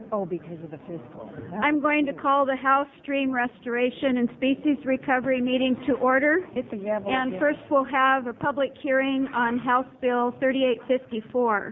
Oh, because of the fiscal. I'm going to call the House Stream Restoration and Species Recovery meeting to order. Hit the gavel. And first we'll have a public hearing on House Bill 3854.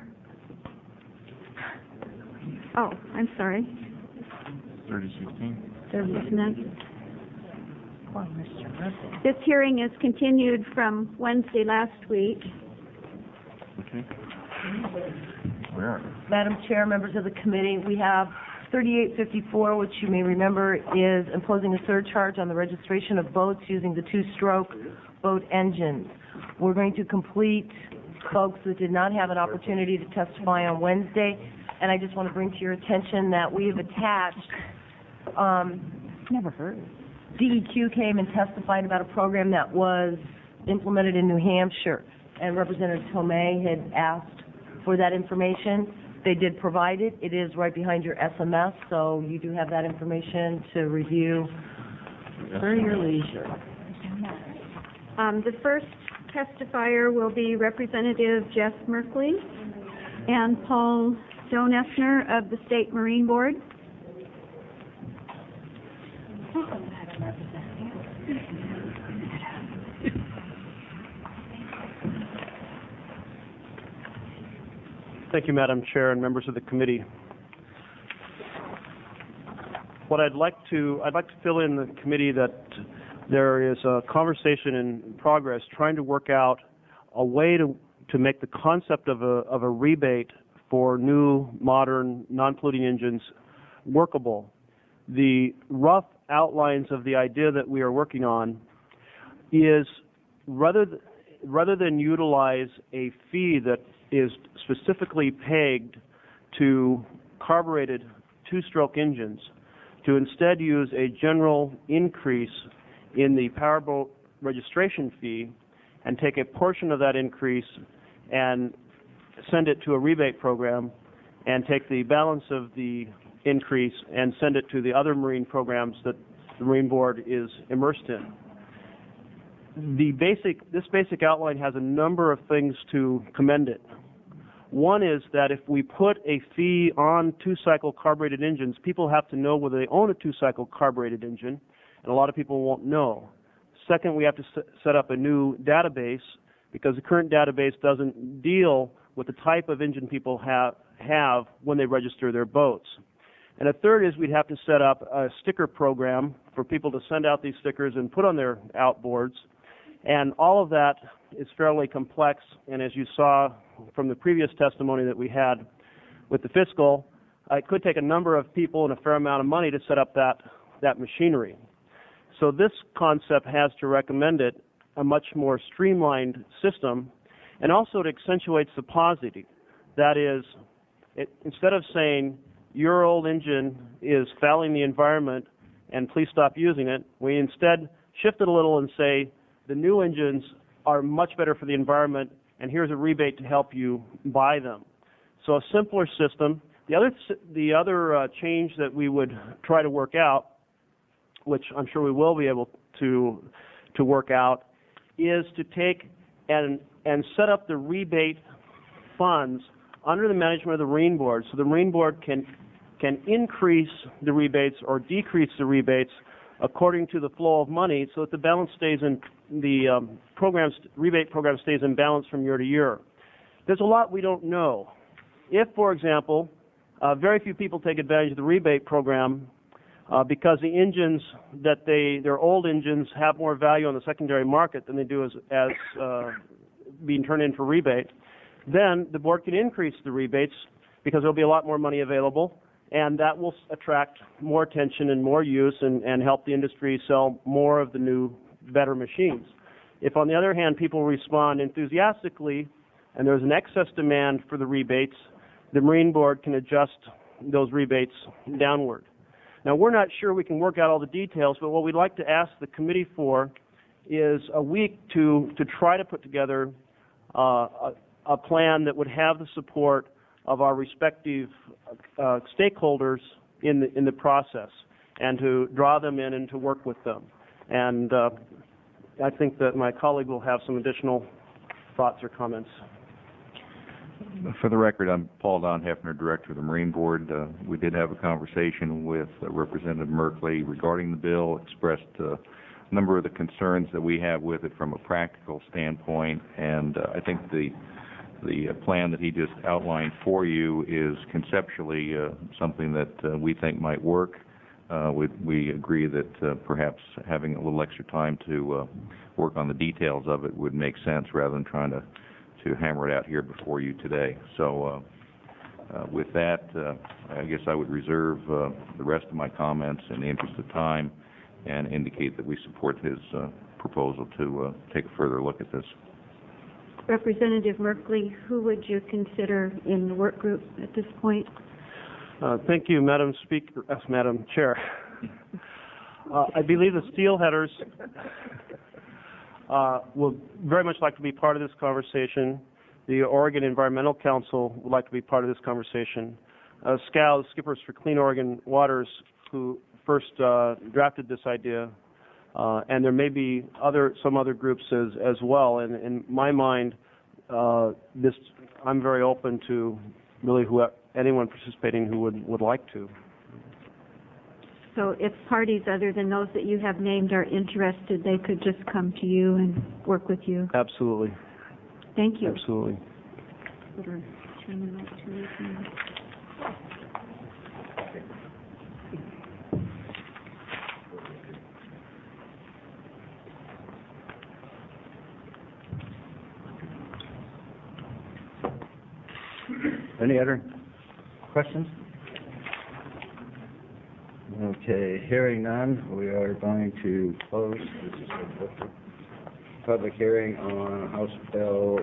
Oh, I'm sorry. 3016. Isn't it? Well, Mr. Murphy. This hearing is continued from Wednesday last week. Okay. Where? Madam Chair, members of the committee, we have 3854, which you may remember is imposing a surcharge on the registration of boats using the two-stroke boat engines. We're going to complete folks that did not have an opportunity to testify on Wednesday, and I just want to bring to your attention that we have attached, Never heard. DEQ came and testified about a program that was implemented in New Hampshire, and Representative Tomei had asked for that information. They did provide it. It is right behind your SMS, so you do have that information to review for your leisure. The first testifier will be Representative Jeff Merkley and Paul Stonessner of the State Marine Board. Thank you, Madam Chair and members of the committee. What I'd like to fill in the committee that there is a conversation in progress trying to work out a way to make the concept of a rebate for new, modern, non-polluting engines workable. The rough outlines of the idea that we are working on is rather than utilize a fee that is specifically pegged to carbureted two-stroke engines, to instead use a general increase in the powerboat registration fee and take a portion of that increase and send it to a rebate program and take the balance of the increase and send it to the other marine programs that the Marine Board is immersed in. This basic outline has a number of things to commend it. One is that if we put a fee on two-cycle carbureted engines, people have to know whether they own a two-cycle carbureted engine, and a lot of people won't know. Second, we have to set up a new database because the current database doesn't deal with the type of engine people have when they register their boats. And a third is we'd have to set up a sticker program for people to send out these stickers and put on their outboards. And all of that is fairly complex, and as you saw from the previous testimony that we had with the fiscal, it could take a number of people and a fair amount of money to set up that machinery. So this concept has, to recommend it, a much more streamlined system, and also it accentuates the paucity. That is, instead of saying your old engine is fouling the environment and please stop using it, we instead shift it a little and say the new engines are much better for the environment, and here's a rebate to help you buy them. So a simpler system. The other change that we would try to work out, which I'm sure we will be able to work out, is to take and set up the rebate funds under the management of the Marine Board, so the Marine Board can increase the rebates or decrease the rebates according to the flow of money, so that the balance stays in the rebate program stays in balance from year to year. There's a lot we don't know. If, for example, very few people take advantage of the rebate program because the engines their old engines have more value on the secondary market than they do as being turned in for rebate, then the board can increase the rebates because there'll be a lot more money available, and that will attract more attention and more use and help the industry sell more of the new, better machines. If, on the other hand, people respond enthusiastically and there's an excess demand for the rebates, the Marine Board can adjust those rebates downward. Now, we're not sure we can work out all the details, but what we'd like to ask the committee for is a week to try to put together a plan that would have the support of our respective stakeholders in the process, and to draw them in and to work with them. And I think that my colleague will have some additional thoughts or comments. For the record, I'm Paul Don Hefner, Director of the Marine Board. We did have a conversation with Representative Merkley regarding the bill, expressed a number of the concerns that we have with it from a practical standpoint, and I think the plan that he just outlined for you is conceptually something that we think might work. We agree that perhaps having a little extra time to work on the details of it would make sense rather than trying to hammer it out here before you today. So with that, I guess I would reserve the rest of my comments in the interest of time and indicate that we support his proposal to take a further look at this. Representative Merkley, who would you consider in the work group at this point? Thank you, Madam Speaker, Madam Chair. I believe the steelheaders would very much like to be part of this conversation. The Oregon Environmental Council would like to be part of this conversation. SCAL, Skippers for Clean Oregon Waters, who first drafted this idea, and there may be some other groups as well. And in my mind, I'm very open to really anyone participating who would like to. So if parties other than those that you have named are interested, they could just come to you and work with you. Absolutely. Thank you. Absolutely. Any other questions? Okay, hearing none, we are going to close this public hearing on House Bill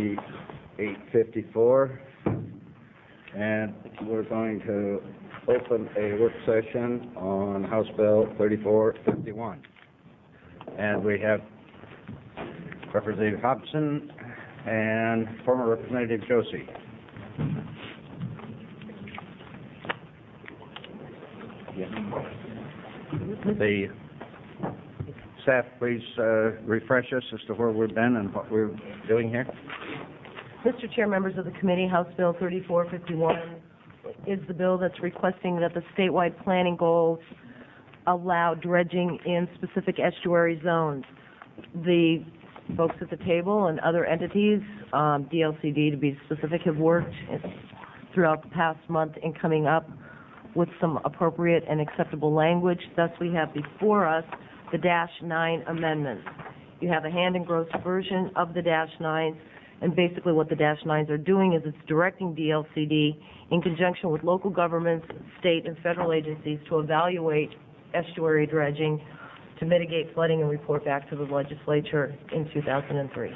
3854, and we're going to open a work session on House Bill 3451. And we have Representative Hobson and former Representative Josie. The staff, please refresh us as to where we've been and what we're doing here. Mr. Chair, members of the committee, House Bill 3451 is the bill that's requesting that the statewide planning goals allow dredging in specific estuary zones. The folks at the table and other entities, DLCD to be specific, have worked throughout the past month in coming up with some appropriate and acceptable language. Thus, we have before us the -9 amendments. You have a hand-engrossed version of the -9s, and basically what the -9s are doing is it's directing DLCD in conjunction with local governments, state and federal agencies to evaluate estuary dredging to mitigate flooding and report back to the legislature in 2003.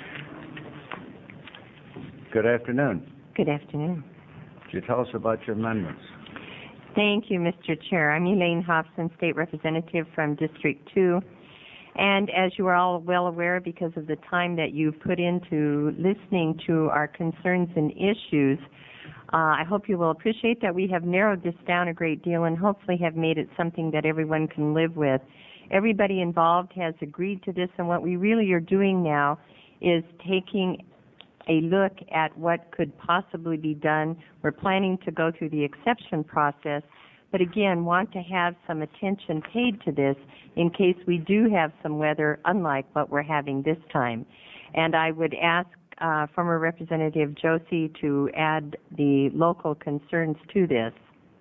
Good afternoon. Good afternoon. Could you tell us about your amendments? Thank you, Mr. Chair. I'm Elaine Hobson, State Representative from District 2. And as you are all well aware, because of the time that you've put into listening to our concerns and issues, I hope you will appreciate that we have narrowed this down a great deal and hopefully have made it something that everyone can live with. Everybody involved has agreed to this, and what we really are doing now is taking a look at what could possibly be done. We're planning to go through the exception process, but again, want to have some attention paid to this in case we do have some weather unlike what we're having this time. And I would ask former Representative Josie to add the local concerns to this.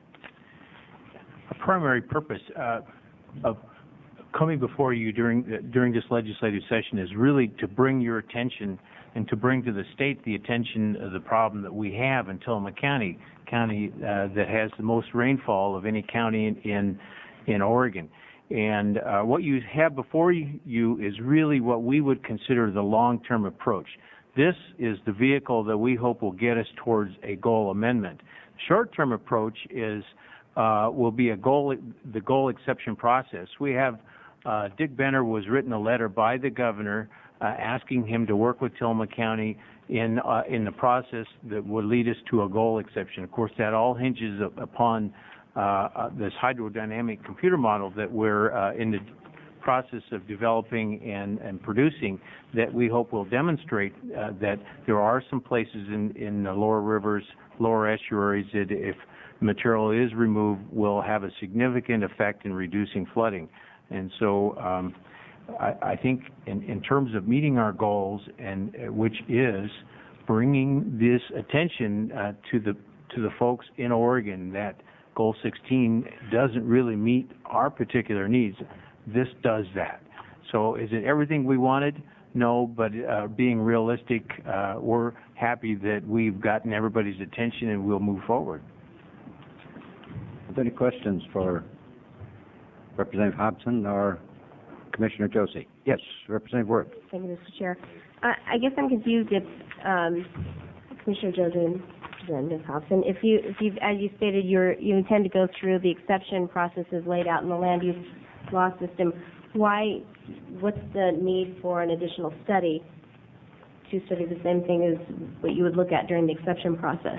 A primary purpose of coming before you during this legislative session is really to bring your attention and to bring to the state the attention of the problem that we have in Tillamook County that has the most rainfall of any county in Oregon. And what you have before you is really what we would consider the long-term approach. This is the vehicle that we hope will get us towards a goal amendment. Short-term approach will be the goal exception process. We have Dick Benner was written a letter by the governor asking him to work with Tillamook County in the process that would lead us to a goal exception. Of course, that all hinges upon this hydrodynamic computer model that we're in the process of developing and producing that we hope will demonstrate that there are some places in the lower rivers, lower estuaries that if material is removed will have a significant effect in reducing flooding. And so I think in terms of meeting our goals, and which is bringing this attention to the folks in Oregon that Goal 16 doesn't really meet our particular needs, this does that. So is it everything we wanted? No, but being realistic, we're happy that we've gotten everybody's attention and we'll move forward. Are there any questions for Representative Hobson or Commissioner Josie? Yes, Representative Worth. Thank you, Mr. Chair. I guess I'm confused if Commissioner Josie and Representative Hobson, if you, as you stated, you intend to go through the exception processes laid out in the land use law system. What's the need for an additional study to study the same thing as what you would look at during the exception process?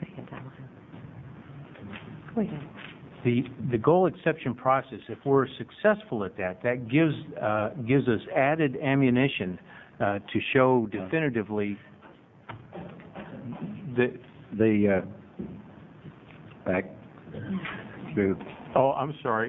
Go ahead. The goal exception process, if we're successful at that, that gives us added ammunition to show definitively the back through. Oh, I'm sorry.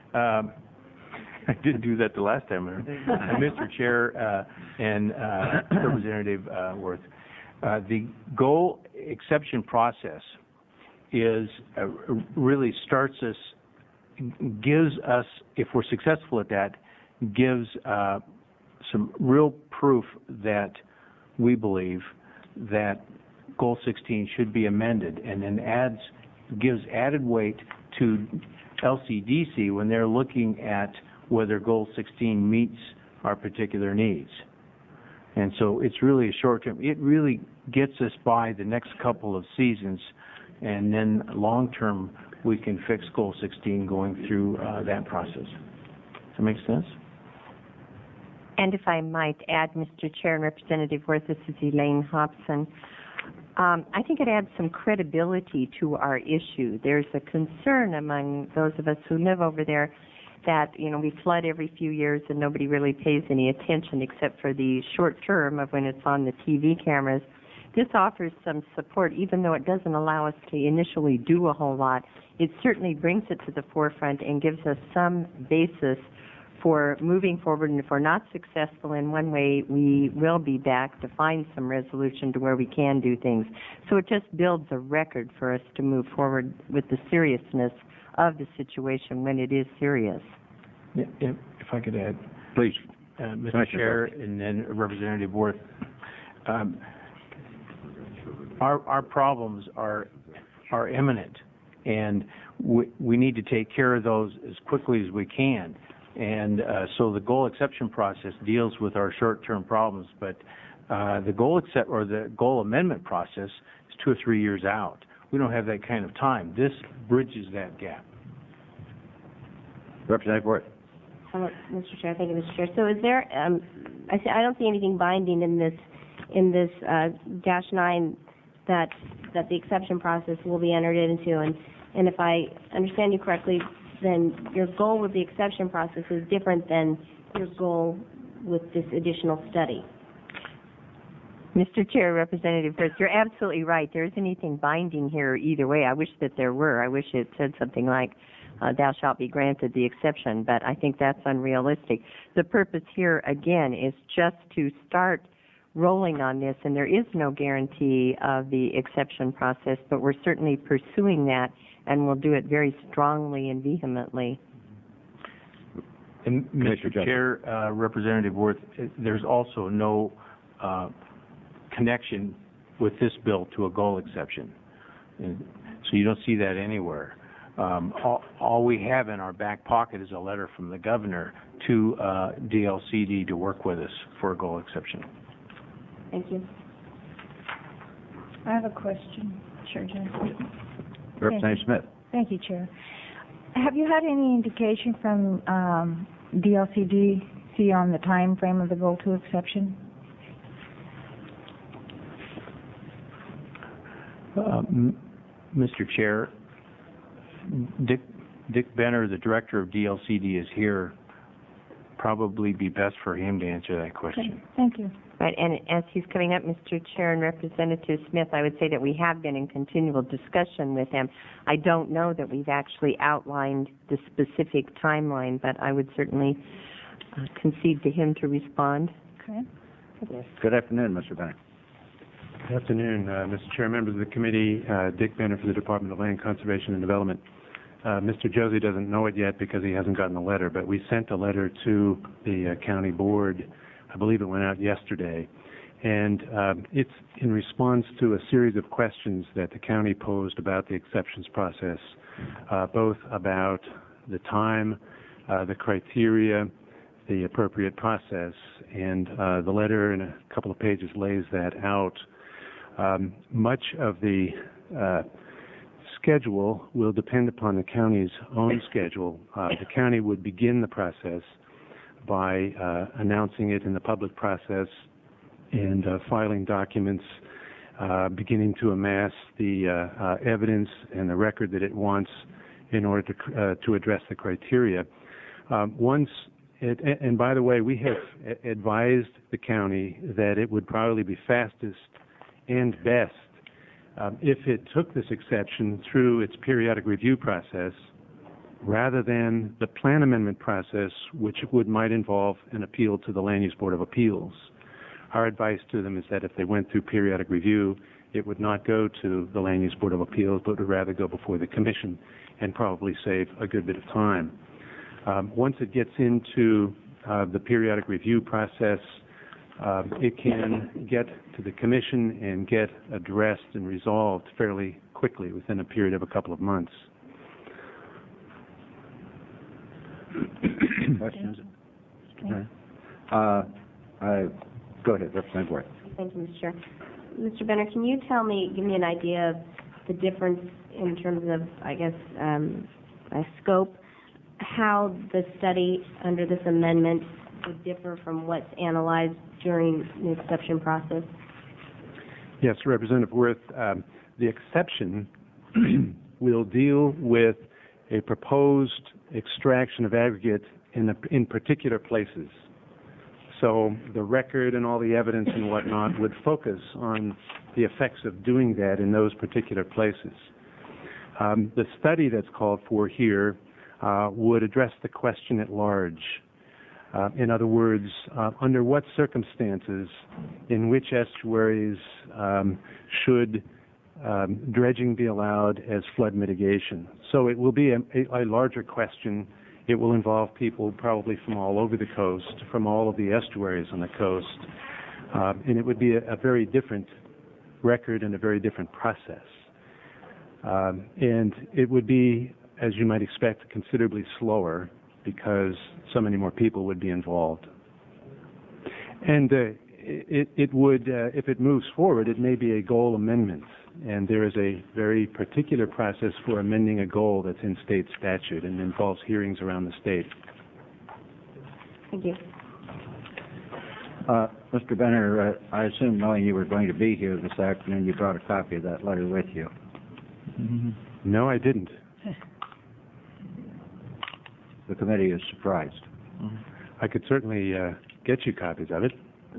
I didn't do that the last time. Mr. Chair and Representative Worth, the goal exception process is really starts us, gives us, if we're successful at that, gives some real proof that we believe that Goal 16 should be amended, and then gives added weight to LCDC when they're looking at whether Goal 16 meets our particular needs. And so it's really a short term. It really gets us by the next couple of seasons, and then long term we can fix Goal 16 going through that process. Does that make sense? And if I might add, Mr. Chair and Representative Worth, this is Elaine Hobson. I think it adds some credibility to our issue. There's a concern among those of us who live over there that, we flood every few years and nobody really pays any attention except for the short term of when it's on the TV cameras. This offers some support, even though it doesn't allow us to initially do a whole lot. It certainly brings it to the forefront and gives us some basis for moving forward, and if we're not successful in one way, we will be back to find some resolution to where we can do things. So it just builds a record for us to move forward with the seriousness of the situation when it is serious. If I could add. Please. Mr. Chair, and then Representative Worth. Our problems are imminent, and we need to take care of those as quickly as we can. And so the goal exception process deals with our short-term problems, but the goal amendment process is 2 or 3 years out. We don't have that kind of time. This bridges that gap. Representative Worth. Mr. Chair, thank you, Mr. Chair. So is there? I don't see anything binding in this -9 that the exception process will be entered into, and if I understand you correctly, then your goal with the exception process is different than your goal with this additional study. Mr. Chair, Representative Worth, you're absolutely right. There isn't anything binding here either way. I wish that there were. I wish it said something like, thou shalt be granted the exception, but I think that's unrealistic. The purpose here, again, is just to start rolling on this, and there is no guarantee of the exception process, but we're certainly pursuing that, and we'll do it very strongly and vehemently. And Mr. Chair, Representative Worth, there's also no connection with this bill to a goal exception. And so you don't see that anywhere. All we have in our back pocket is a letter from the governor to DLCD to work with us for a goal exception. Thank you. I have a question, Chair Johnson. Representative Smith. Thank you, Chair. Have you had any indication from DLCDC on the time frame of the Goal 2 exception? Mr. Chair, Dick Benner, the director of DLCD, is here probably be best for him to answer that question. Okay, thank you. Right, and as he's coming up, Mr. Chair and Representative Smith, I would say that we have been in continual discussion with him. I don't know that we've actually outlined the specific timeline, but I would certainly concede to him to respond. Okay. Good afternoon, Mr. Bennett. Good afternoon, Mr. Chair, members of the committee, Dick Benner for the Department of Land Conservation and Development. Mr. Josie doesn't know it yet because he hasn't gotten the letter, but we sent a letter to the county board. I believe it went out yesterday, and it's in response to a series of questions that the county posed about the exceptions process, both about the time, the criteria, the appropriate process, and the letter in a couple of pages lays that out. Much of the schedule will depend upon the county's own schedule. The county would begin the process by announcing it in the public process and filing documents, beginning to amass the evidence and the record that it wants in order to address the criteria. And by the way, we have advised the county that it would probably be fastest and best if it took this exception through its periodic review process rather than the plan amendment process, which might involve an appeal to the Land Use Board of Appeals. Our advice to them is that if they went through periodic review, it would not go to the Land Use Board of Appeals, but would rather go before the Commission and probably save a good bit of time. Once it gets into the periodic review process, it can get to the Commission and get addressed and resolved fairly quickly within a period of a couple of months. Questions? Go ahead, Representative Worth. Thank you, Mr. Chair. Mr. Benner, can you give me an idea of the difference in terms of, I guess, scope, how the study under this amendment would differ from what's analyzed during the exception process? Yes, Representative Worth, the exception will deal with a proposed extraction of aggregate in particular places. So the record and all the evidence and whatnot would focus on the effects of doing that in those particular places. The study that's called for here would address the question at large. In other words, under what circumstances, in which estuaries should dredging be allowed as flood mitigation? So it will be a larger question. It will involve people probably from all over the coast, from all of the estuaries on the coast, and it would be a very different record and a very different process. And it would be, as you might expect, considerably slower because so many more people would be involved. And it would, if it moves forward, it may be a goal amendment. And there is a very particular process for amending a goal that's in state statute and involves hearings around the state. Thank you. Mr. Benner, I assume knowing you were going to be here this afternoon, you brought a copy of that letter with you. Mm-hmm. No, I didn't. The committee is surprised. Mm-hmm. I could certainly get you copies of it.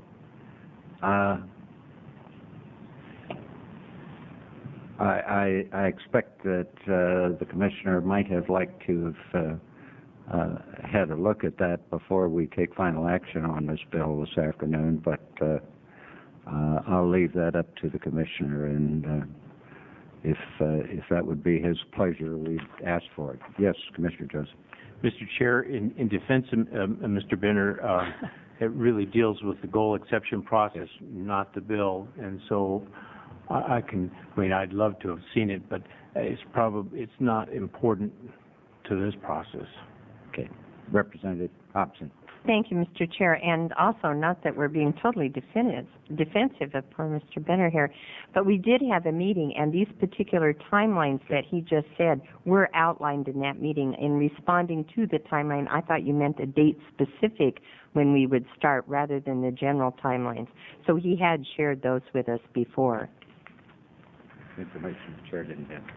I expect that the commissioner might have liked to have had a look at that before we take final action on this bill this afternoon, but I'll leave that up to the commissioner, and if that would be his pleasure, we'd ask for it. Yes, Commissioner Joseph. Mr. Chair, in defense of Mr. Benner, it really deals with the goal exception process, not the bill, and so I'd love to have seen it, but it's not important to this process. Okay. Representative Hobson. Thank you, Mr. Chair, and also not that we're being totally defensive of poor Mr. Benner here, but we did have a meeting, and these particular timelines that he just said were outlined in that meeting. In responding to the timeline, I thought you meant a date specific when we would start rather than the general timelines. So he had shared those with us before. Information the chair didn't have.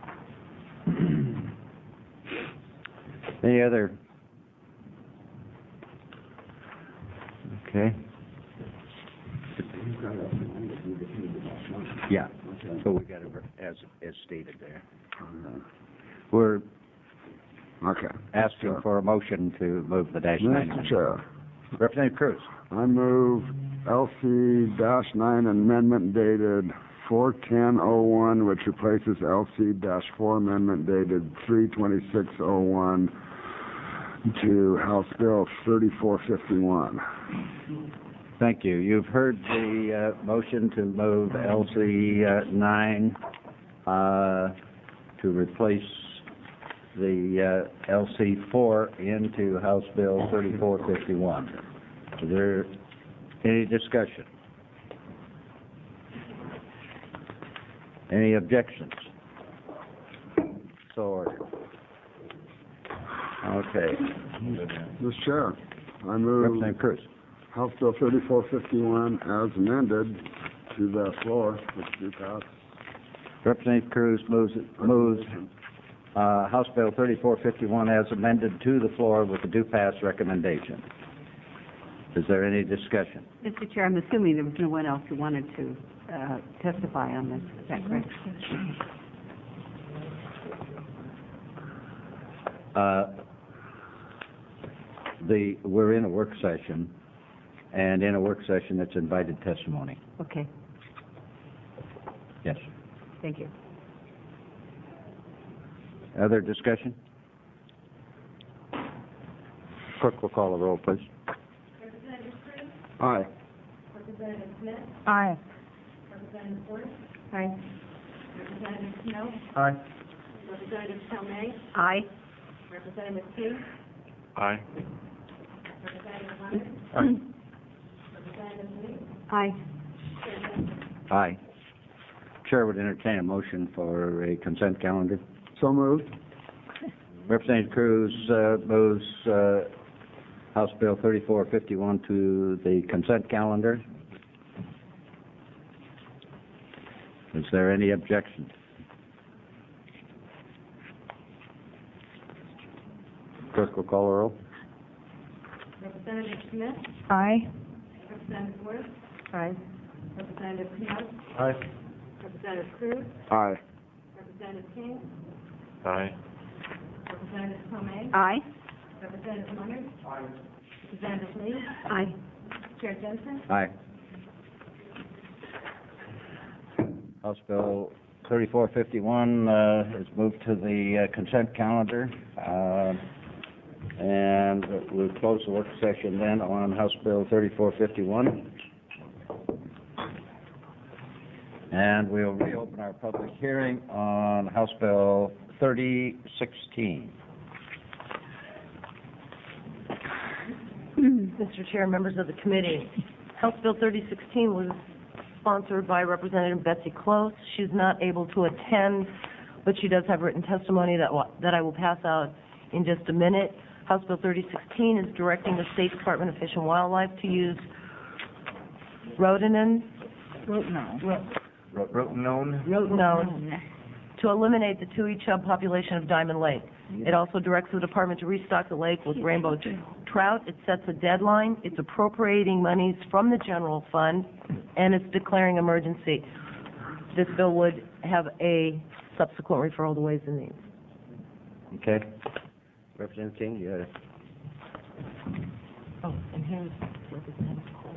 Any other Okay. Yeah, so we got it as stated there. We're asking for a motion to move the dash nine. Mr. Chair, Representative Cruz. I move LC-9 amendment dated 4/10/01, which replaces LC-4 amendment dated 3/26/01 to House Bill 3451. Thank you. You've heard the motion to move LC-9 to replace the LC-4 into House Bill 3451. Is there any discussion? Any objections? So ordered. Okay. Mr. Chair, I move Representative Cruz. House Bill 3451 as amended to the floor, which do pass. Representative Cruz moves House Bill 3451 as amended to the floor with the do pass recommendation. Is there any discussion? Mr. Chair, I'm assuming there was no one else who wanted to testify on this. Is that correct? We're in a work session, and in a work session, it's invited testimony. Okay, Yes. thank you. Other discussion? Clerk will call the roll, please. Aye. Representative Smith? Aye. Representative Ford? Aye. Representative Snow? Aye. Representative Tomei? Aye. Representative King? Aye. Representative Leonard? Aye. Representative Lee? Aye. Aye. Chair would entertain a motion for a consent calendar. So moved. Representative Cruz moves House Bill 3451 to the consent calendar. Is there any objection? Clerk will call the roll. Representative Smith? Aye. Representative Ford? Aye. Representative Snow? Aye. Representative Cruz? Aye. Representative King? Aye. Representative Tomei? Aye. Representative Leonard? Representative Lee? Aye. Chair Jensen? Aye. House Bill 3451 is moved to the consent calendar. And we'll close the work session then on House Bill 3451. And we'll reopen our public hearing on House Bill 3016. Mr. Chair, members of the committee, House Bill 3016 was sponsored by Representative Betsy Close. She's not able to attend, but she does have written testimony that I will pass out in just a minute. House Bill 3016 is directing the State Department of Fish and Wildlife to use rotenone to eliminate the Tui chub population of Diamond Lake. It also directs the department to restock the lake with rainbow trout. It sets a deadline. It's appropriating monies from the general fund, and it's declaring emergency. This bill would have a subsequent referral to Ways and Means. Okay. Representative King, you had it. Oh, and here's Representative Cole.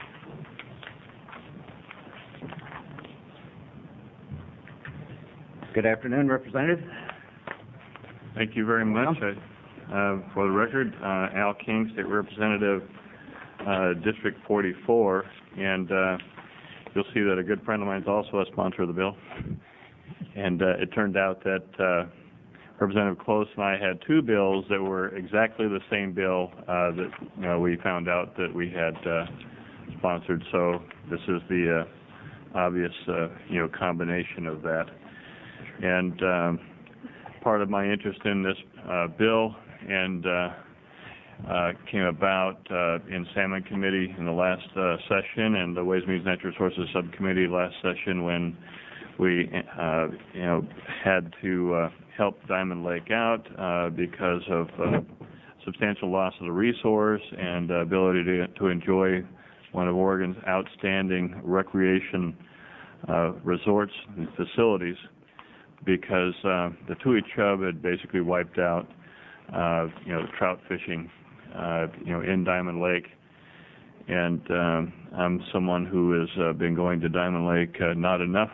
Good afternoon, Representative. Thank you very much. For the record, Al King, State Representative, District 44, and you'll see that a good friend of mine is also a sponsor of the bill. And it turned out that Representative Close and I had two bills that were exactly the same bill that we found out that we had sponsored. So this is the obvious combination of that. And part of my interest in this bill and came about in Salmon Committee in the last session and the Ways, Means, and Natural Resources Subcommittee last session when we had to help Diamond Lake out because of substantial loss of the resource and ability to enjoy one of Oregon's outstanding recreation resorts and facilities, because the Tui Chub had basically wiped out trout fishing in Diamond Lake. And I'm someone who has been going to Diamond Lake not enough,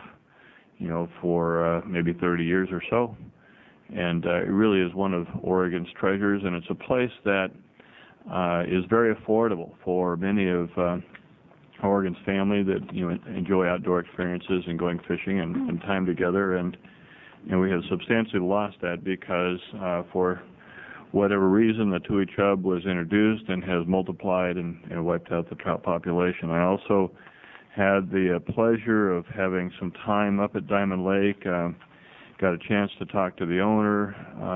for maybe 30 years or so. And it really is one of Oregon's treasures, and it's a place that is very affordable for many of Oregon's family that enjoy outdoor experiences and going fishing and time together. And we have substantially lost that because for whatever reason the Tui Chub was introduced and has multiplied and wiped out the trout population. I also had the pleasure of having some time up at Diamond Lake. Got a chance to talk to the owner,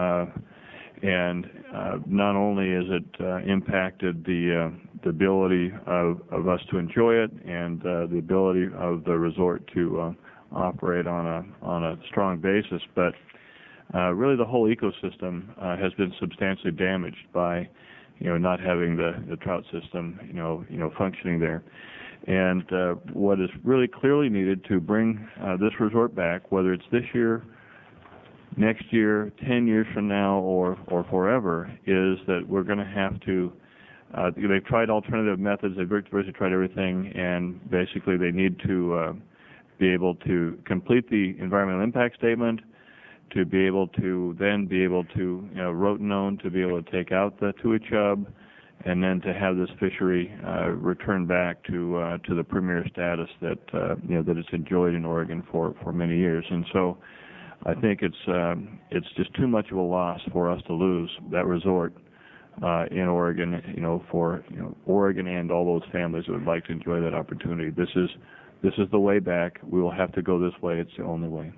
and not only has it impacted the ability of us to enjoy it and the ability of the resort to operate on a strong basis, but really the whole ecosystem has been substantially damaged by not having the trout system functioning there. And what is really clearly needed to bring this resort back, whether it's this year, next year, 10 years from now, or forever, is that we're going to have to, they've tried alternative methods, they've virtually tried everything, and basically they need to be able to complete the environmental impact statement, to be able to then be able to, rotenone, to be able to take out the Tui Chub, and then to have this fishery return back to the premier status that that it's enjoyed in Oregon for many years. And so I think it's just too much of a loss for us to lose that resort in Oregon, for Oregon and all those families that would like to enjoy that opportunity. This is the way back. We will have to go this way. It's the only way.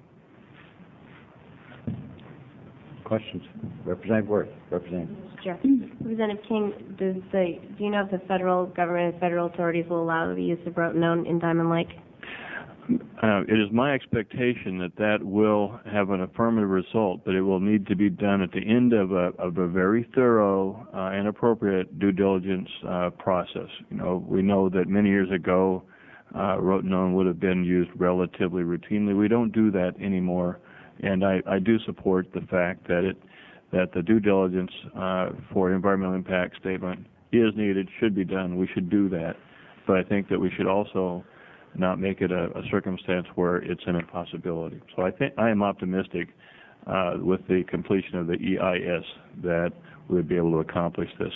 Questions? Representative Worth. Representative. Sure. Representative King, do you know if the federal government and federal authorities will allow the use of rotenone in Diamond Lake? It is my expectation that will have an affirmative result, but it will need to be done at the end of a very thorough and appropriate due diligence process. We know that many years ago, rotenone would have been used relatively routinely. We don't do that anymore, and I do support the fact that the due diligence for environmental impact statement is needed, should be done. We should do that, but I think that we should also not make it a circumstance where it's an impossibility. So I am optimistic with the completion of the EIS that we'll be able to accomplish this.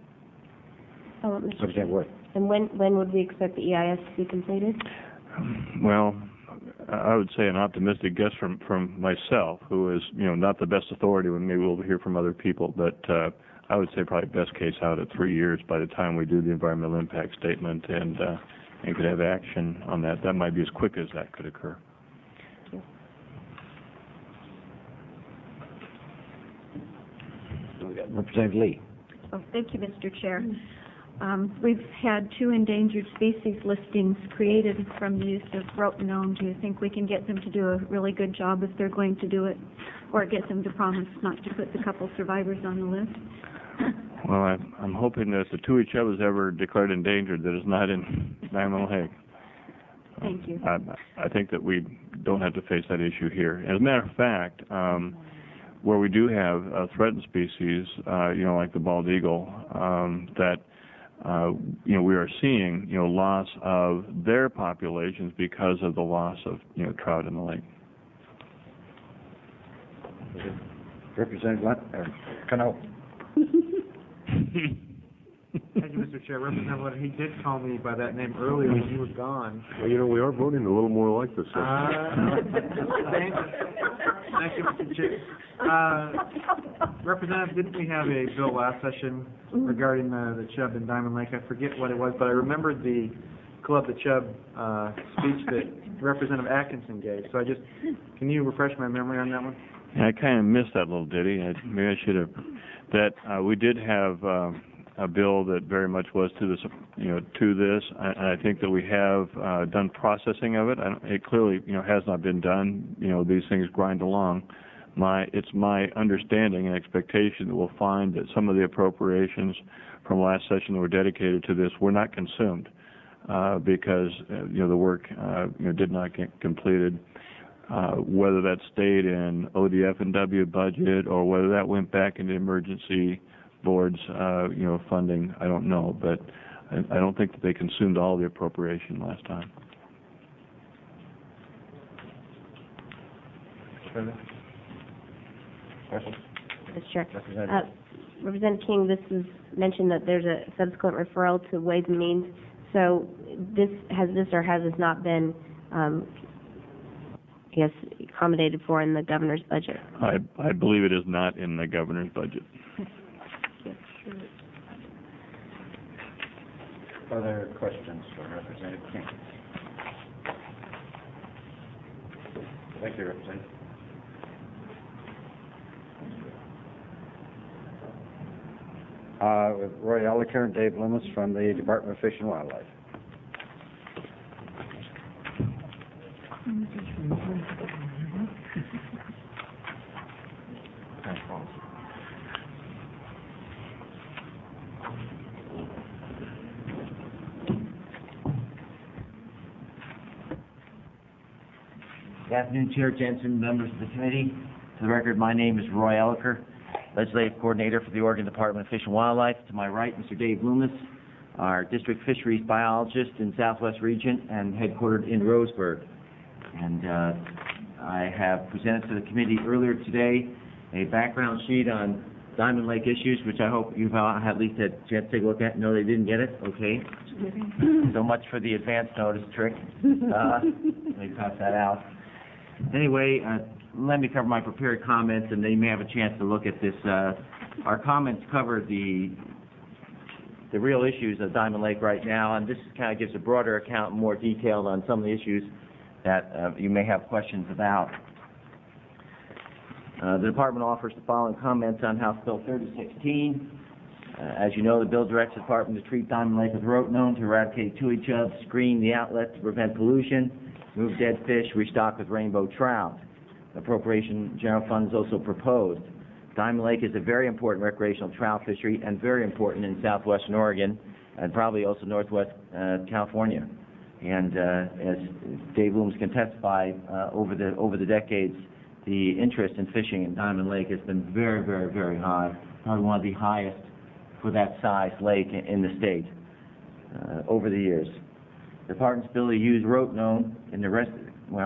Mr. Worth. And when would we expect the EIS to be completed? Well, I would say an optimistic guess from myself, who is not the best authority, when maybe we'll hear from other people, but I would say probably best case out at 3 years by the time we do the environmental impact statement and could have action on that. That might be as quick as that could occur. Thank you. Representative Lee. Oh, thank you, Mr. Chair. We've had 2 endangered species listings created from the use of rotenone. Do you think we can get them to do a really good job if they're going to do it, or get them to promise not to put the couple survivors on the list? Well, I'm hoping that if the Tui Chub is ever declared endangered, that it's not in Diamond Lake. Thank you. I think that we don't have to face that issue here. As a matter of fact, where we do have threatened species, like the bald eagle, that we are seeing loss of their populations because of the loss of trout in the lake. Representative Cano. Thank you, Mr. Chair. Representative Leonard, he did call me by that name earlier when he was gone. Well, we are voting a little more like this. Thank you, Mr. Chair. Representative, didn't we have a bill last session regarding the Chub in Diamond Lake? I forget what it was, but I remembered the Club the Chub speech that Representative Atkinson gave. So can you refresh my memory on that one? Yeah, I kind of missed that little ditty. Maybe I should have. We did have a bill that very much was to this, and I think that we have done processing of it. It clearly, has not been done. These things grind along, It's my understanding and expectation that we'll find that some of the appropriations from last session that were dedicated to this were not consumed because the work did not get completed. Whether that stayed in ODF and W budget or whether that went back into emergency boards funding, I don't know, but I don't think that they consumed all the appropriation last time. Mr. Chair. Representative King, this was mentioned that there's a subsequent referral to Ways and Means. So has this not been, accommodated for in the governor's budget? I believe it is not in the governor's budget. Other questions for Representative King? Thank you, Representative. With Roy Elliker and Dave Loomis from the Department of Fish and Wildlife. Good afternoon, Chair Jensen, members of the committee. For the record, my name is Roy Elliker, Legislative Coordinator for the Oregon Department of Fish and Wildlife. To my right, Mr. Dave Loomis, our District Fisheries Biologist in Southwest Region and headquartered in Roseburg. And I have presented to the committee earlier today a background sheet on Diamond Lake issues, which I hope you've at least had a chance to take a look at. No, they didn't get it? Okay. So much for the advance notice trick. Let me pass that out. Anyway, let me cover my prepared comments, and then you may have a chance to look at this. Our comments cover the real issues of Diamond Lake right now, and this kind of gives a broader account, more detailed on some of the issues that you may have questions about. The Department offers the following comments on House Bill 3016. As you know, the bill directs the Department to treat Diamond Lake with rotenone to eradicate tui chubs, screen the outlet to prevent pollution, move dead fish, restock with rainbow trout. Appropriation General Fund is also proposed. Diamond Lake is a very important recreational trout fishery and very important in southwestern Oregon and probably also northwest California. And as Dave Loomis can testify, over the decades, the interest in fishing in Diamond Lake has been very, very, very high, probably one of the highest for that size lake in the state over the years. The Department's ability to use rotenone in the rest,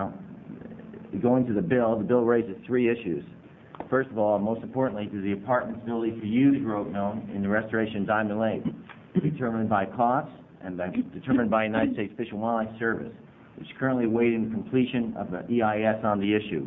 going to the bill raises three issues. First of all, most importantly, is the Department's ability to use rotenone in the restoration of Diamond Lake, determined by costs and determined by United States Fish and Wildlife Service, which is currently awaiting completion of the EIS on the issue.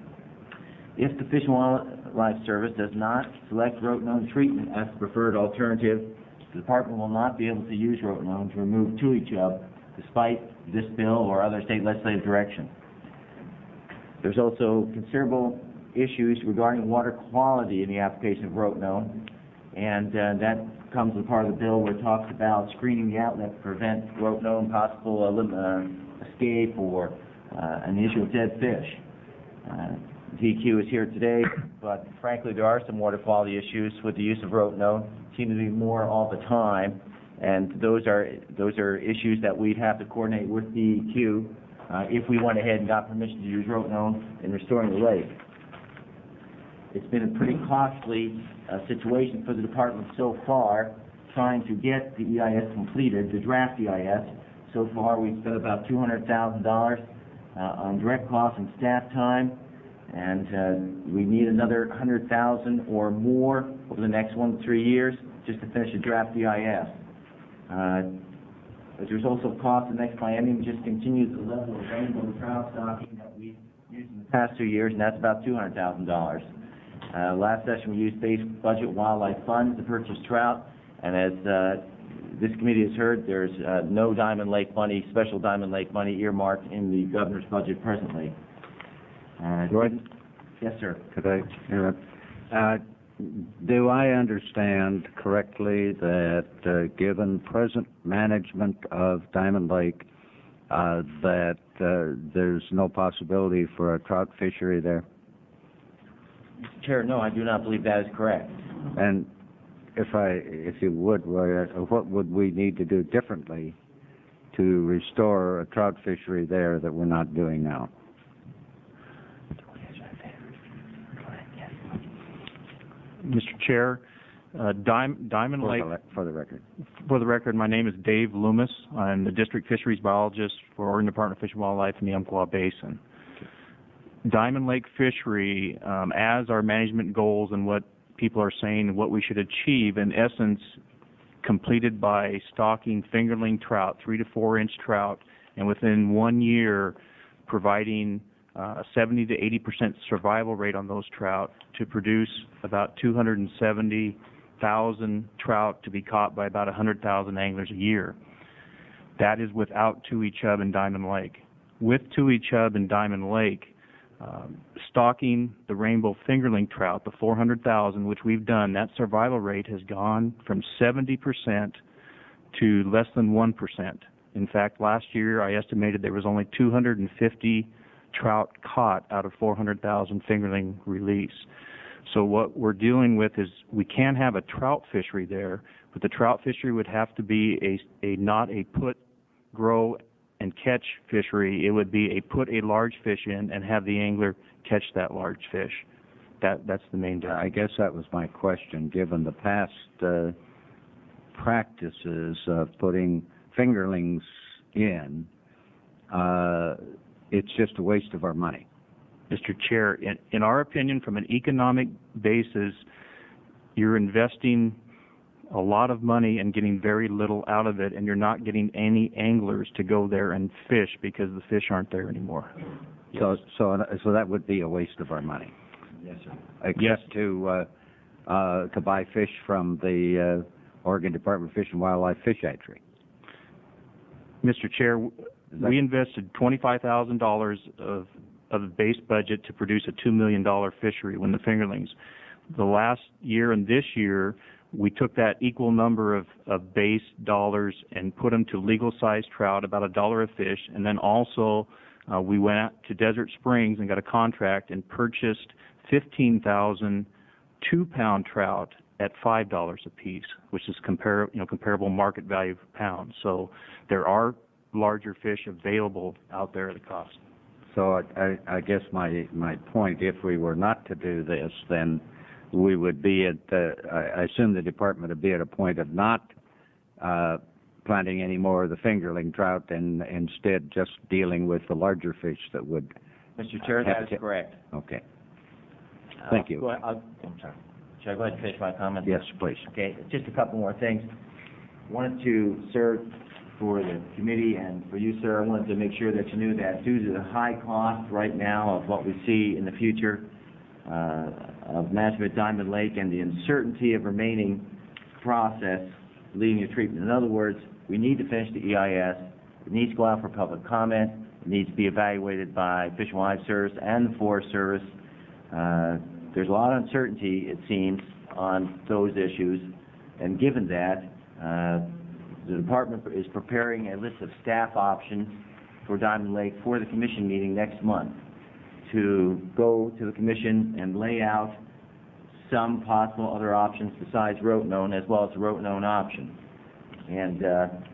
If the Fish and Wildlife Service does not select rotenone treatment as the preferred alternative, the Department will not be able to use rotenone to remove tui chub, despite this bill or other state legislative direction. There's also considerable issues regarding water quality in the application of rotenone, and that comes as part of the bill where it talks about screening the outlet to prevent rotenone possible escape or an issue of dead fish. DEQ is here today, but frankly there are some water quality issues with the use of rotenone. Seem to be more all the time, and those are issues that we'd have to coordinate with DEQ if we went ahead and got permission to use rotenone in restoring the lake. It's been a pretty costly situation for the Department so far, trying to get the EIS completed, the draft EIS. So far, we've spent about $200,000 on direct costs and staff time, and we need another $100,000 or more over the next 1 to 3 years just to finish the draft EIS. But there's also cost the next biennium just continues the level of rainbow trout stocking that we've used in the past 2 years, and that's about $200,000. Last session we used base budget wildlife funds to purchase trout, and as this committee has heard, there's no Diamond Lake money, special Diamond Lake money earmarked in the governor's budget presently. Yes, sir. Could I interrupt? Do I understand correctly that given present management of Diamond Lake, that there's no possibility for a trout fishery there? Mr. Chair, no, I do not believe that is correct. And if you would, Roy, what would we need to do differently to restore a trout fishery there that we're not doing now? Mr. Chair, Diamond Lake... For the record. For the record, my name is Dave Loomis. I'm the District Fisheries Biologist for Oregon Department of Fish and Wildlife in the Umpqua Basin. Diamond Lake Fishery, as our management goals and what people are saying, what we should achieve, in essence, completed by stocking fingerling trout, 3 to 4 inch trout, and within 1 year providing 70 to 80% survival rate on those trout to produce about 270,000 trout to be caught by about 100,000 anglers a year. That is without Tui Chub and Diamond Lake. With Tui Chub and Diamond Lake, stocking the rainbow fingerling trout, the 400,000, which we've done, that survival rate has gone from 70% to less than 1%. In fact, last year I estimated there was only 250 trout caught out of 400,000 fingerling release. So what we're dealing with is we can have a trout fishery there, but the trout fishery would have to be not a put, grow, and catch fishery. It would be a put a large fish in and have the angler catch that large fish. That's the main difference. I guess that was my question. Given the past practices of putting fingerlings in, it's just a waste of our money. Mr. Chair, in our opinion, from an economic basis, you're investing a lot of money and getting very little out of it, and you're not getting any anglers to go there and fish because the fish aren't there anymore. So that would be a waste of our money. Yes, sir. Except to buy fish from the Oregon Department of Fish and Wildlife fish hatchery. Mr. Chair, we invested $25,000 of base budget to produce a $2 million fishery when the fingerlings. The last year and this year, we took that equal number of base dollars and put them to legal-sized trout, about $1 a fish, and then also we went out to Desert Springs and got a contract and purchased 15,000 2-pound trout at $5 a piece, which is comparable market value per pound. So there are larger fish available out there at a cost. So I guess my point, if we were not to do this, then we would be at, I assume the department would be at a point of not planting any more of the fingerling trout and instead just dealing with the larger fish that would... Mr. Chair, that is correct. Okay. Thank you. I'm sorry. Should I go ahead and finish my comments? Yes, please. Okay, just a couple more things. Wanted to, sir, for the committee and for you, sir, I wanted to make sure that you knew that due to the high cost right now of what we see in the future of management at Diamond Lake and the uncertainty of remaining process leading to treatment. In other words, we need to finish the EIS. It needs to go out for public comment. It needs to be evaluated by Fish and Wildlife Service and the Forest Service. There's a lot of uncertainty, it seems, on those issues. And given that, the department is preparing a list of staff options for Diamond Lake for the commission meeting next month to go to the commission and lay out some possible other options besides Rotenone, as well as the Rotenone option. And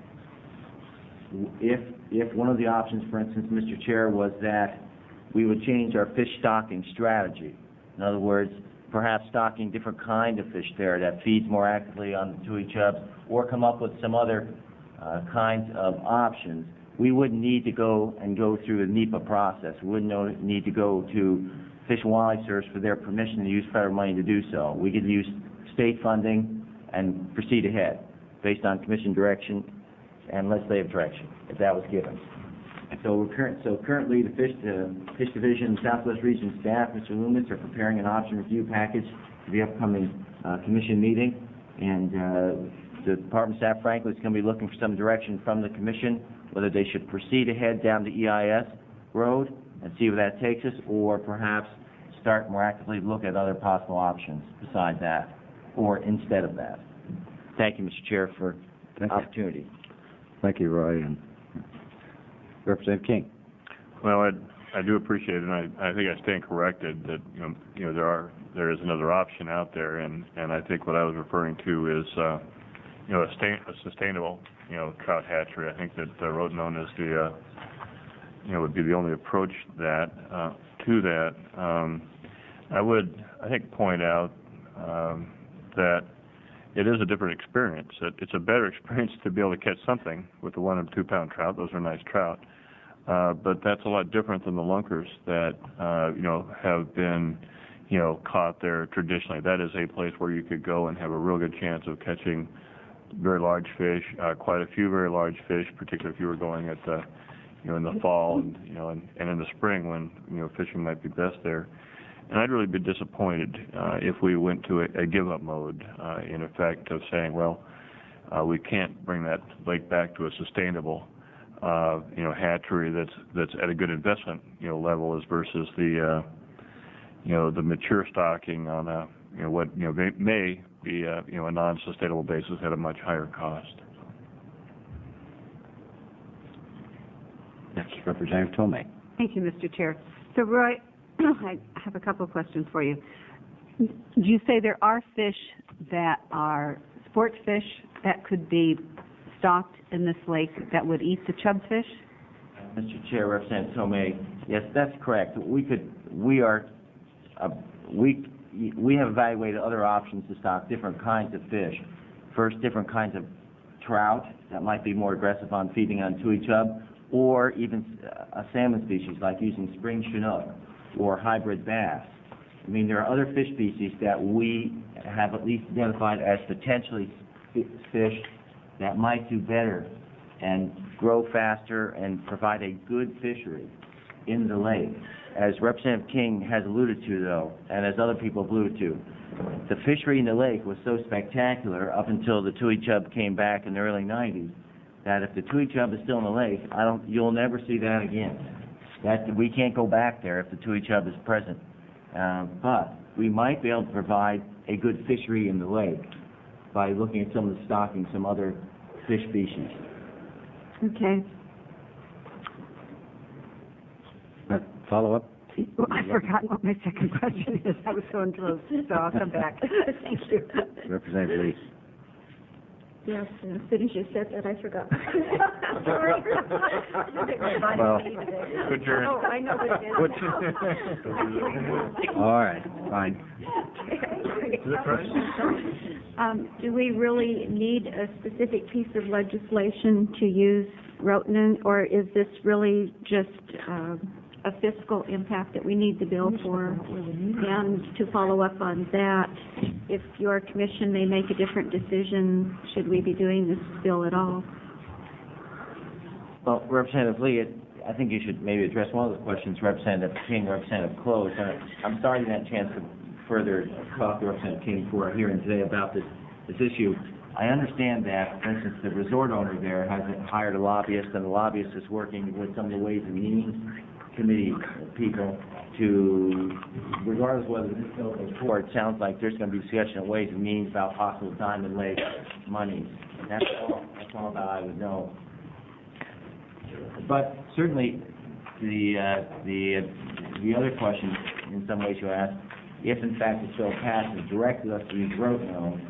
if one of the options, for instance, Mr. Chair, was that we would change our fish stocking strategy. In other words, perhaps stocking different kind of fish there that feeds more actively on the Tui Chubs, or come up with some other kinds of options. We wouldn't need to go through the NEPA process. We wouldn't need to go to Fish and Wildlife Service for their permission to use federal money to do so. We could use state funding and proceed ahead based on commission direction and legislative direction, if that was given. So currently the Fish Division Southwest Region staff, Mr. Loomis, are preparing an option review package for the upcoming commission meeting, and the department staff, frankly, is going to be looking for some direction from the commission, whether they should proceed ahead down the EIS road and see where that takes us, or perhaps start more actively look at other possible options besides that, or instead of that. Thank you, Mr. Chair, for the opportunity. Thank you, Roy. And Representative King. Well, I do appreciate it, and I think I stand corrected that, there is another option out there, and I think what I was referring to is, a sustainable, trout hatchery. I think that Rotenone is would be the only approach to that. I would, I think, point out that it is a different experience. It's a better experience to be able to catch something with the 1 and 2 pound trout. Those are nice trout. But that's a lot different than the lunkers that, have been, caught there traditionally. That is a place where you could go and have a real good chance of catching very large fish, quite a few very large fish, particularly if you were going at the, in the fall and, and in the spring when, fishing might be best there. And I'd really be disappointed if we went to a give-up mode, in effect, of saying, well, we can't bring that lake back to a sustainable, hatchery that's at a good investment, level as versus the, the mature stocking on a, what, may be a, a non-sustainable basis at a much higher cost. Next, Representative Tomei. Thank you, Mr. Chair. So, Roy, I have a couple of questions for you. You say there are fish that are sport fish that could be stocked in this lake that would eat the chub fish? Mr. Chair, Representative Tomei, yes, that's correct. We have evaluated other options to stock different kinds of fish. First, different kinds of trout that might be more aggressive on feeding on tui chub, or even a salmon species like using spring chinook or hybrid bass. I mean, there are other fish species that we have at least identified as potentially fish that might do better and grow faster and provide a good fishery in the lake. As Representative King has alluded to, though, and as other people have alluded to, the fishery in the lake was so spectacular up until the tui chub came back in the early 90s that if the tui chub is still in the lake, you'll never see that again. We can't go back there if the tui chub is present. But we might be able to provide a good fishery in the lake by looking at some of the stocking, some other fish species. Okay. Follow-up? Well, I've forgotten what my second question is. I was so engrossed, so I'll come back. Thank you. Representative Lee. Yes, as soon as you said that, I forgot. Well, good journey. Oh, I know what it is. all right, fine. Do we really need a specific piece of legislation to use Rotenone, or is this really just a fiscal impact that we need the bill for? And to follow up on that, if your commission may make a different decision, should we be doing this bill at all? Well, Representative Lee, I think you should maybe address one of the questions Representative King, Representative Close. I'm sorry you didn't have a chance to further talk to Representative King for our hearing today about this issue. I understand that, for instance, the resort owner there has hired a lobbyist, and the lobbyist is working with some of the Ways and Means Committee people to, regardless of whether this bill goes forward, it sounds like there's going to be discussion of Ways and Means about possible Diamond Lake monies. That's all that I would know. But certainly, the other question, in some ways you asked, if in fact this bill passes, directed us to use Rotenone,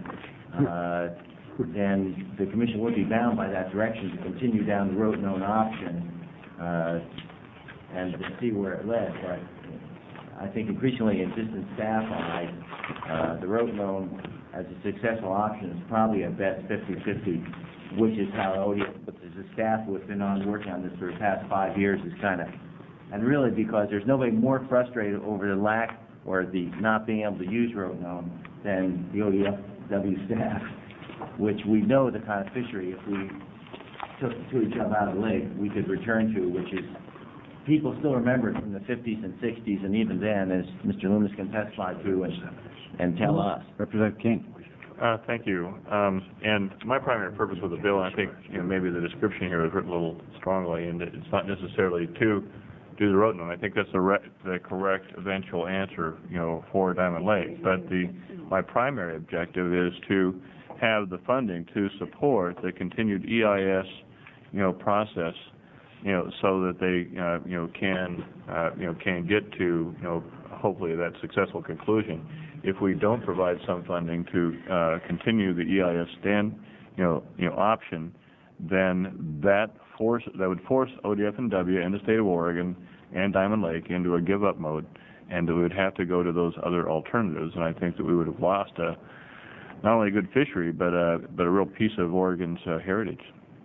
then the commission would be bound by that direction to continue down the Rotenone option and to see where it led. But I think increasingly in distant staff eyes, the Rotenone as a successful option is probably at best 50-50, which is how ODF, but as a staff who has been working on this for the past 5 years is kind of, and really because there's nobody more frustrated over the lack or the not being able to use Rotenone than the ODFW staff, which we know the kind of fishery, if we took the tui chub out of the lake, we could return to, which is, people still remember it from the 50s and 60s, and even then, as Mr. Loomis can testify to and tell us. Representative King. Thank you. And my primary purpose with the bill, and I think maybe the description here was written a little strongly, and it's not necessarily to do the Rotenone. I think that's the correct eventual answer, for Diamond Lake. But my primary objective is to have the funding to support the continued EIS, process so that they, can get to, hopefully that successful conclusion. If we don't provide some funding to continue the EIS option, then that would force ODF&W and the state of Oregon and Diamond Lake into a give-up mode, and we would have to go to those other alternatives. And I think that we would have lost not only a good fishery, but a real piece of Oregon's heritage.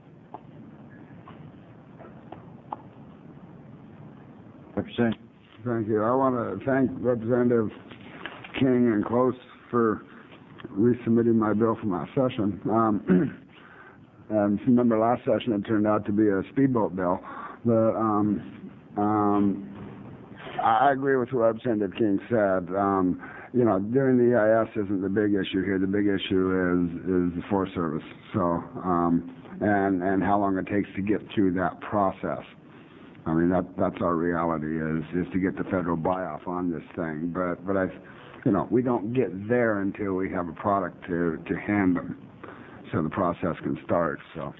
Representative. Thank you. I want to thank Representative King and Close for resubmitting my bill from last session. And if you remember last session, it turned out to be a speedboat bill. But I agree with what Representative King said. Doing the EIS isn't the big issue here. The big issue is the Forest Service. So, and how long it takes to get through that process. I mean, that's our reality is to get the federal buy-off on this thing. But we don't get there until we have a product to hand them, so the process can start. So.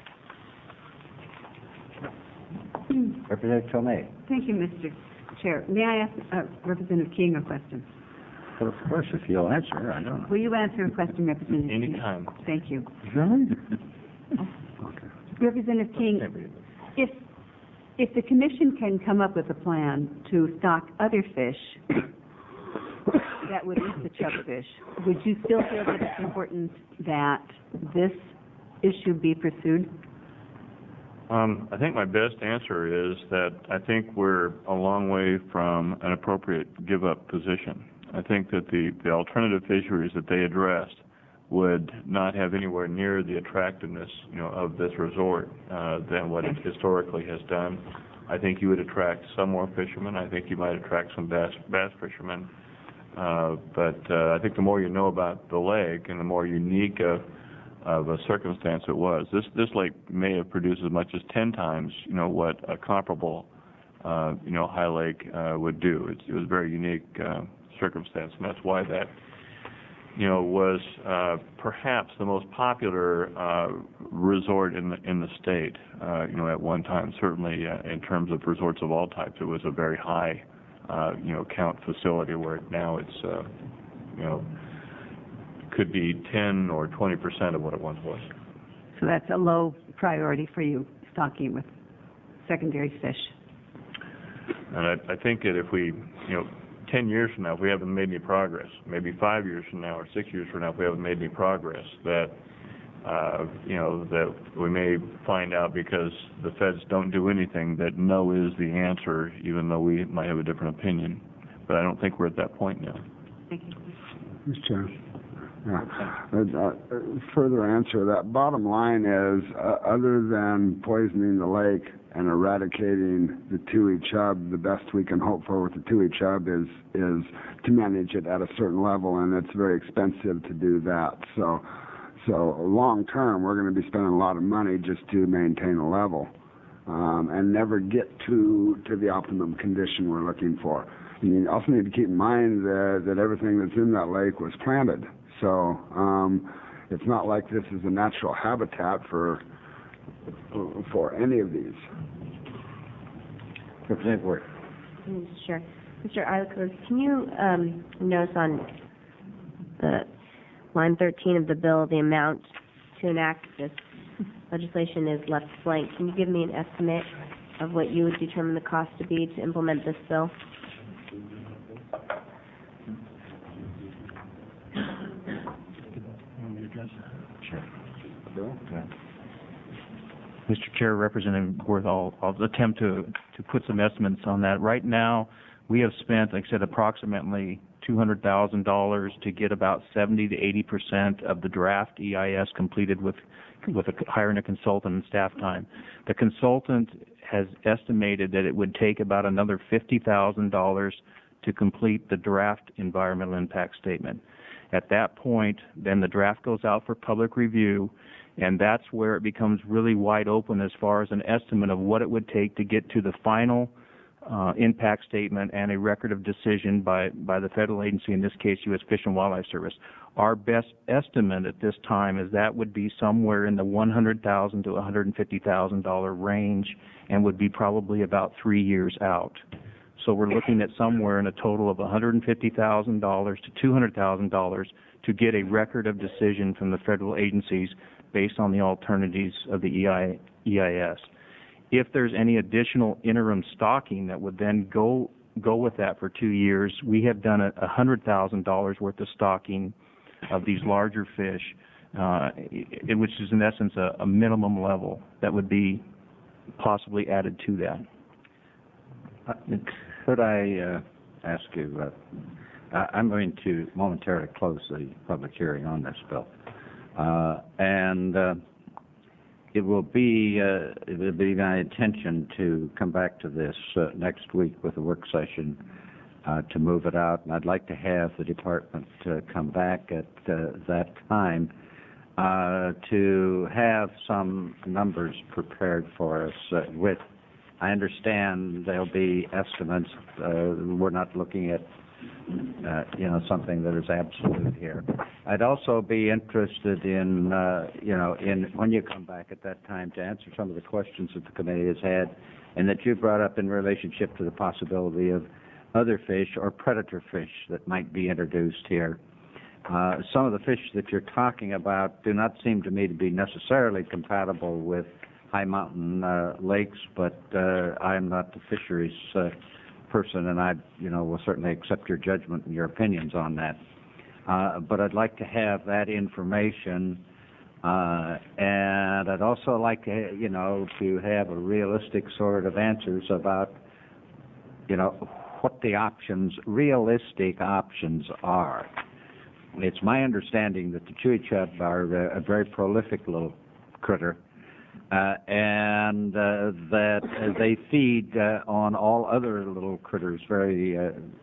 Representative Tomei. Thank you, Mr. Chair. May I ask Representative King a question? Well, of course, if you'll answer, I don't know. Will you answer a question, Representative King? Anytime. Thank you. Really? Okay. Representative King, if the commission can come up with a plan to stock other fish that would eat the chub fish, would you still feel that it's important that this issue be pursued? I think my best answer is that I think we're a long way from an appropriate give-up position. I think that the alternative fisheries that they addressed would not have anywhere near the attractiveness, of this resort than what it historically has done. I think you would attract some more fishermen. I think you might attract some bass fishermen. But I think the more you know about the lake and the more unique of a circumstance it was, this lake may have produced as much as 10 times, what a comparable, high lake would do. It was a very unique circumstance, and that's why that, was perhaps the most popular resort in the state, at one time. Certainly, in terms of resorts of all types, it was a very high, count facility. Where now it's, could be 10 or 20% of what it once was. So that's a low priority for you, stocking with secondary fish. And I think that if we, 10 years from now, if we haven't made any progress, maybe 5 years from now or 6 years from now, if we haven't made any progress, that, that we may find out because the feds don't do anything that no is the answer, even though we might have a different opinion. But I don't think we're at that point now. Thank you. Mr. Chair. Yeah. Further answer, that bottom line is, other than poisoning the lake and eradicating the tui chub, the best we can hope for with the tui chub is to manage it at a certain level, and it's very expensive to do that. So long term, we're going to be spending a lot of money just to maintain a level, and never get to the optimum condition we're looking for. You also need to keep in mind that everything that's in that lake was planted. So it's not like this is a natural habitat for any of these. Representative Ward. Sure. Mr. Eichler, can you notice on the line 13 of the bill, the amount to enact this legislation is left blank. Can you give me an estimate of what you would determine the cost to be to implement this bill? Mr. Chair, Representative Worth, I'll attempt to put some estimates on that. Right now, we have spent, like I said, approximately $200,000 to get about 70 to 80% of the draft EIS completed with hiring a consultant and staff time. The consultant has estimated that it would take about another $50,000 to complete the draft environmental impact statement. At that point, then the draft goes out for public review, and that's where it becomes really wide open as far as an estimate of what it would take to get to the final impact statement and a record of decision by the federal agency, in this case U.S. Fish and Wildlife Service. Our best estimate at this time is that would be somewhere in the $100,000 to $150,000 range and would be probably about 3 years out. So we're looking at somewhere in a total of $150,000 to $200,000 to get a record of decision from the federal agencies based on the alternatives of the EIS. If there's any additional interim stocking that would then go with that for 2 years, we have done $100,000 worth of stocking of these larger fish, which is in essence a minimum level that would be possibly added to that. Could I ask you, I'm going to momentarily close the public hearing on this bill. It will be my intention to come back to this next week with a work session to move it out, and I'd like to have the department come back at that time to have some numbers prepared for us. I understand there'll be estimates. We're not looking at something that is absolute here. I'd also be interested in when you come back at that time to answer some of the questions that the committee has had and that you brought up in relationship to the possibility of other fish or predator fish that might be introduced here. Some of the fish that you're talking about do not seem to me to be necessarily compatible with high mountain lakes, but I am not the fisheries person, and I will certainly accept your judgment and your opinions on that. But I'd like to have that information, and I'd also like to have a realistic sort of answers about what the realistic options are. It's my understanding that the chewy chub are a very prolific little critter, and that they feed on all other little critters very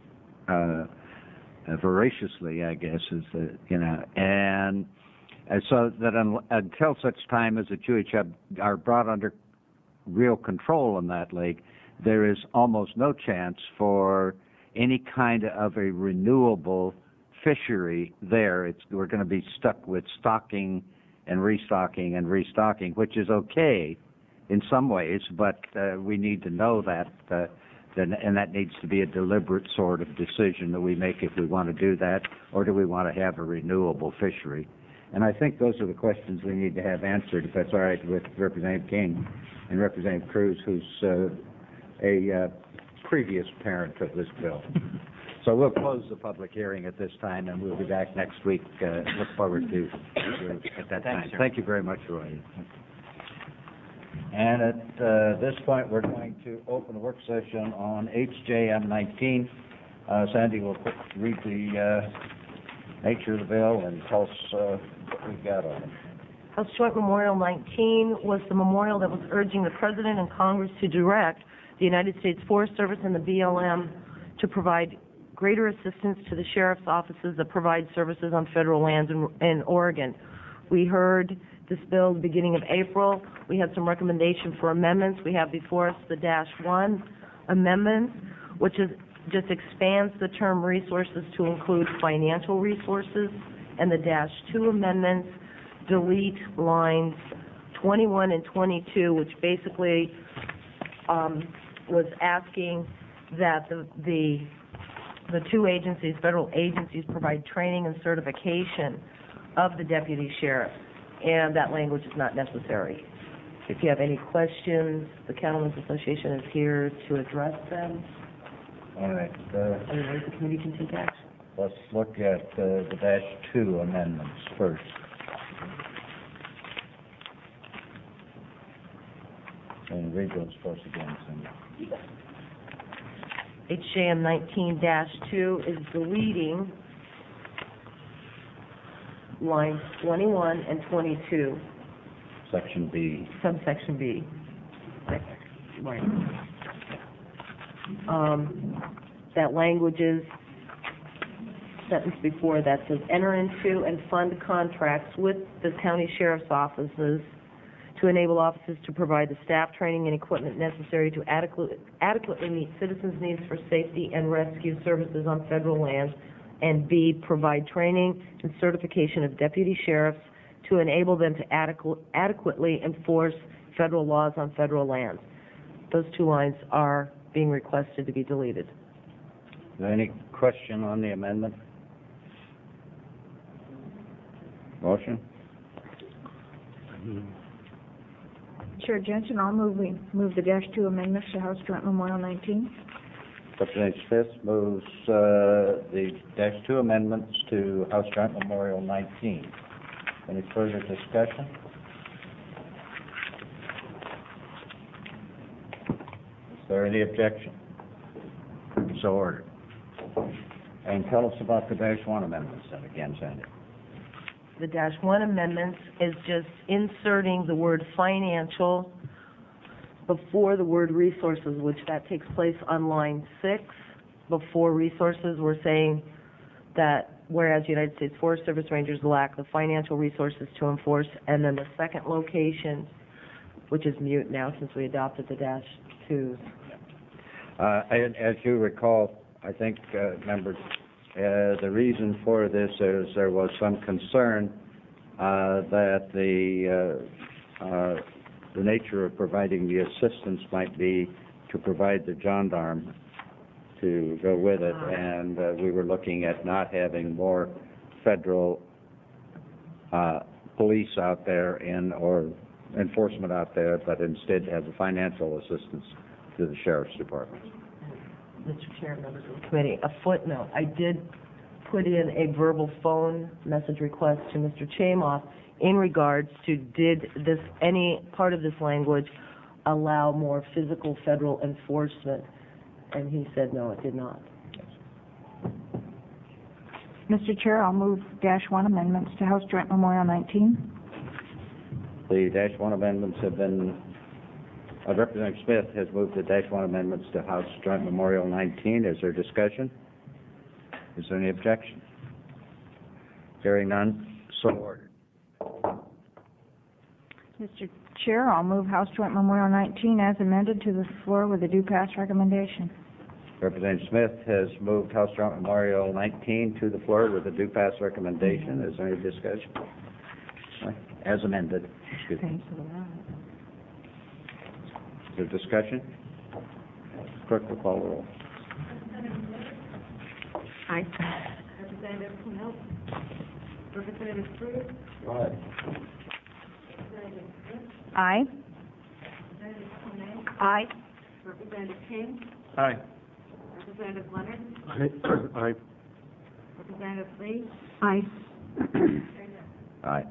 voraciously, I guess, and so that until such time as the chewy chub are brought under real control in that lake, there is almost no chance for any kind of a renewable fishery there. We're going to be stuck with stocking and restocking, which is okay in some ways, but we need to know that, and that needs to be a deliberate sort of decision that we make if we want to do that, or do we want to have a renewable fishery. And I think those are the questions we need to have answered, if that's all right with Representative King and Representative Cruz, who's a previous parent of this bill. So we'll close the public hearing at this time, and we'll be back next week. Look forward to at that time. Sir. Thank you very much, Roy. And at this point, we're going to open a work session on HJM 19. Sandy will read the nature of the bill and tell us what we've got on it. House Joint Memorial 19 was the memorial that was urging the President and Congress to direct the United States Forest Service and the BLM to provide greater assistance to the sheriff's offices that provide services on federal lands in Oregon. We heard this bill the beginning of April. We had some recommendation for amendments. We have before us the -1 amendment, which just expands the term resources to include financial resources, and the -2 amendments delete lines 21 and 22, which basically was asking that the two agencies, federal agencies, provide training and certification of the deputy sheriff, and that language is not necessary. If you have any questions, the Cattlemen's Association is here to address them. All right. Otherwise, the committee can take action. Let's look at the -2 amendments first. And read those first again, Cindy. HJM 19-2 is deleting lines 21 and 22. Section B. Subsection B. Right. That language is sentence before that says enter into and fund contracts with the county sheriff's offices to enable officers to provide the staff training and equipment necessary to adequately meet citizens' needs for safety and rescue services on federal lands, and B, provide training and certification of deputy sheriffs to enable them to adequately enforce federal laws on federal lands. Those two lines are being requested to be deleted. Is there any question on the amendment? Motion? Chair Jensen, I'll move the -2 amendments to House Joint Memorial 19. Representative Smith moves the -2 amendments to House Joint Memorial 19. Any further discussion? Is there any objection? So ordered. And tell us about the -1 amendments then again, Sandy. The -1 amendments is just inserting the word financial before the word resources, which that takes place on line 6. Before resources, we're saying that whereas United States Forest Service Rangers lack the financial resources to enforce, and then the second location, which is mute now since we adopted the -2s. And as you recall, I think, members, the reason for this is there was some concern that the nature of providing the assistance might be to provide the gendarme to go with it, and we were looking at not having more federal police out there or enforcement out there, but instead have the financial assistance to the sheriff's department. Mr. Chair, members of the committee, a footnote. I did put in a verbal phone message request to Mr. Chamoff in regards to did any part of this language allow more physical federal enforcement, and he said no, it did not. Mr. Chair, I'll move -1 amendments to House Joint Memorial 19. The -1 amendments have been, Representative Smith has moved the -1 amendments to House Joint Memorial 19. Is there discussion? Is there any objection? Hearing none, so ordered. Mr. Chair, I'll move House Joint Memorial 19 as amended to the floor with a due pass recommendation. Representative Smith has moved House Joint Memorial 19 to the floor with a due pass recommendation. Is there any discussion? As amended. Excuse me. Is there discussion? Clerk will call the roll. Aye. Representative Connell? Representative Cruz? Aye. Representative Smith? Aye. Representative Connell? Aye. Representative King? Aye. Representative Leonard? Aye. Representative Lee? Aye. Aye.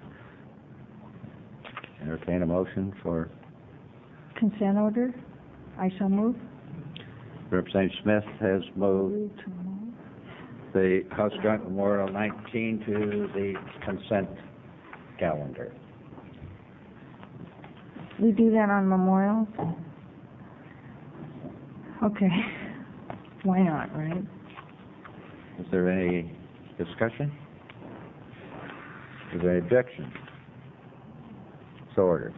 Entertain a motion for Consent order. I shall move. Representative Smith has moved the House Joint Memorial 19 to the consent calendar. We do that on memorials? Okay. Why not, right? Is there any discussion? Is there any objection? So ordered.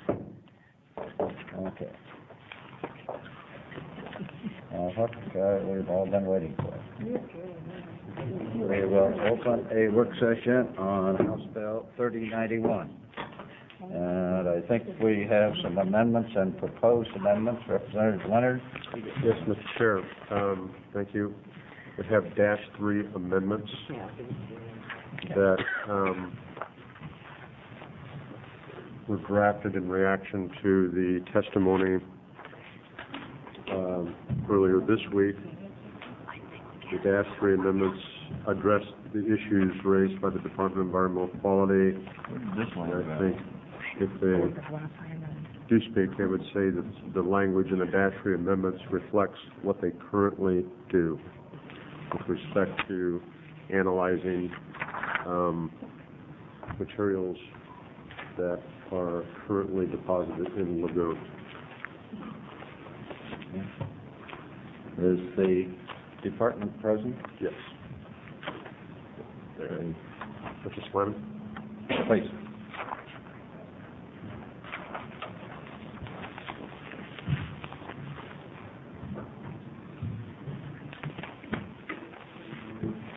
Okay. We've all been waiting for it. We will open a work session on House Bill 3091. And I think we have some amendments and proposed amendments. Representative Leonard? Yes, Mr. Chair. Thank you. We have -3 amendments that were drafted in reaction to the testimony earlier this week. The -3 amendments address the issues raised by the Department of Environmental Quality. I think if they do speak, they would say that the language in the -3 amendments reflects what they currently do with respect to analyzing materials that are currently deposited in the lagoon. Is the department present? Yes. Mr. Slemon? Please.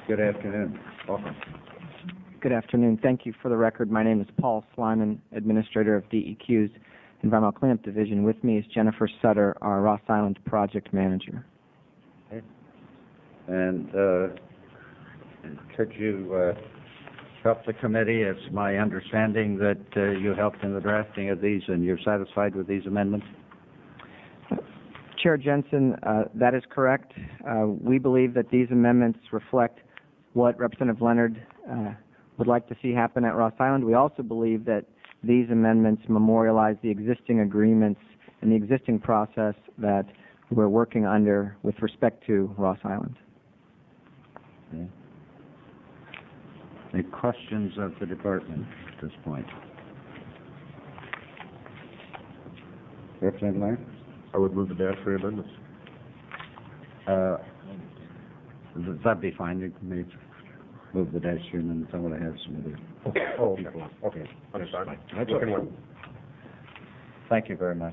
Good afternoon. Welcome. Good afternoon. Thank you. For the record, my name is Paul Slyman, Administrator of DEQ's Environmental Cleanup Division. With me is Jennifer Sutter, our Ross Island Project Manager. Okay. And could you help the committee? It's my understanding that you helped in the drafting of these and you're satisfied with these amendments? Chair Jensen, that is correct. We believe that these amendments reflect what Representative Leonard would like to see happen at Ross Island. We also believe that these amendments memorialize the existing agreements and the existing process that we're working under with respect to Ross Island. Okay. Any questions of the department at this point? Representative Leonard? I would move the Dash-3 amendments. That'd be fine. You can move the Dash-3 amendments. I want to have some other people. Okay. I'm sorry. That's okay. Thank you very much.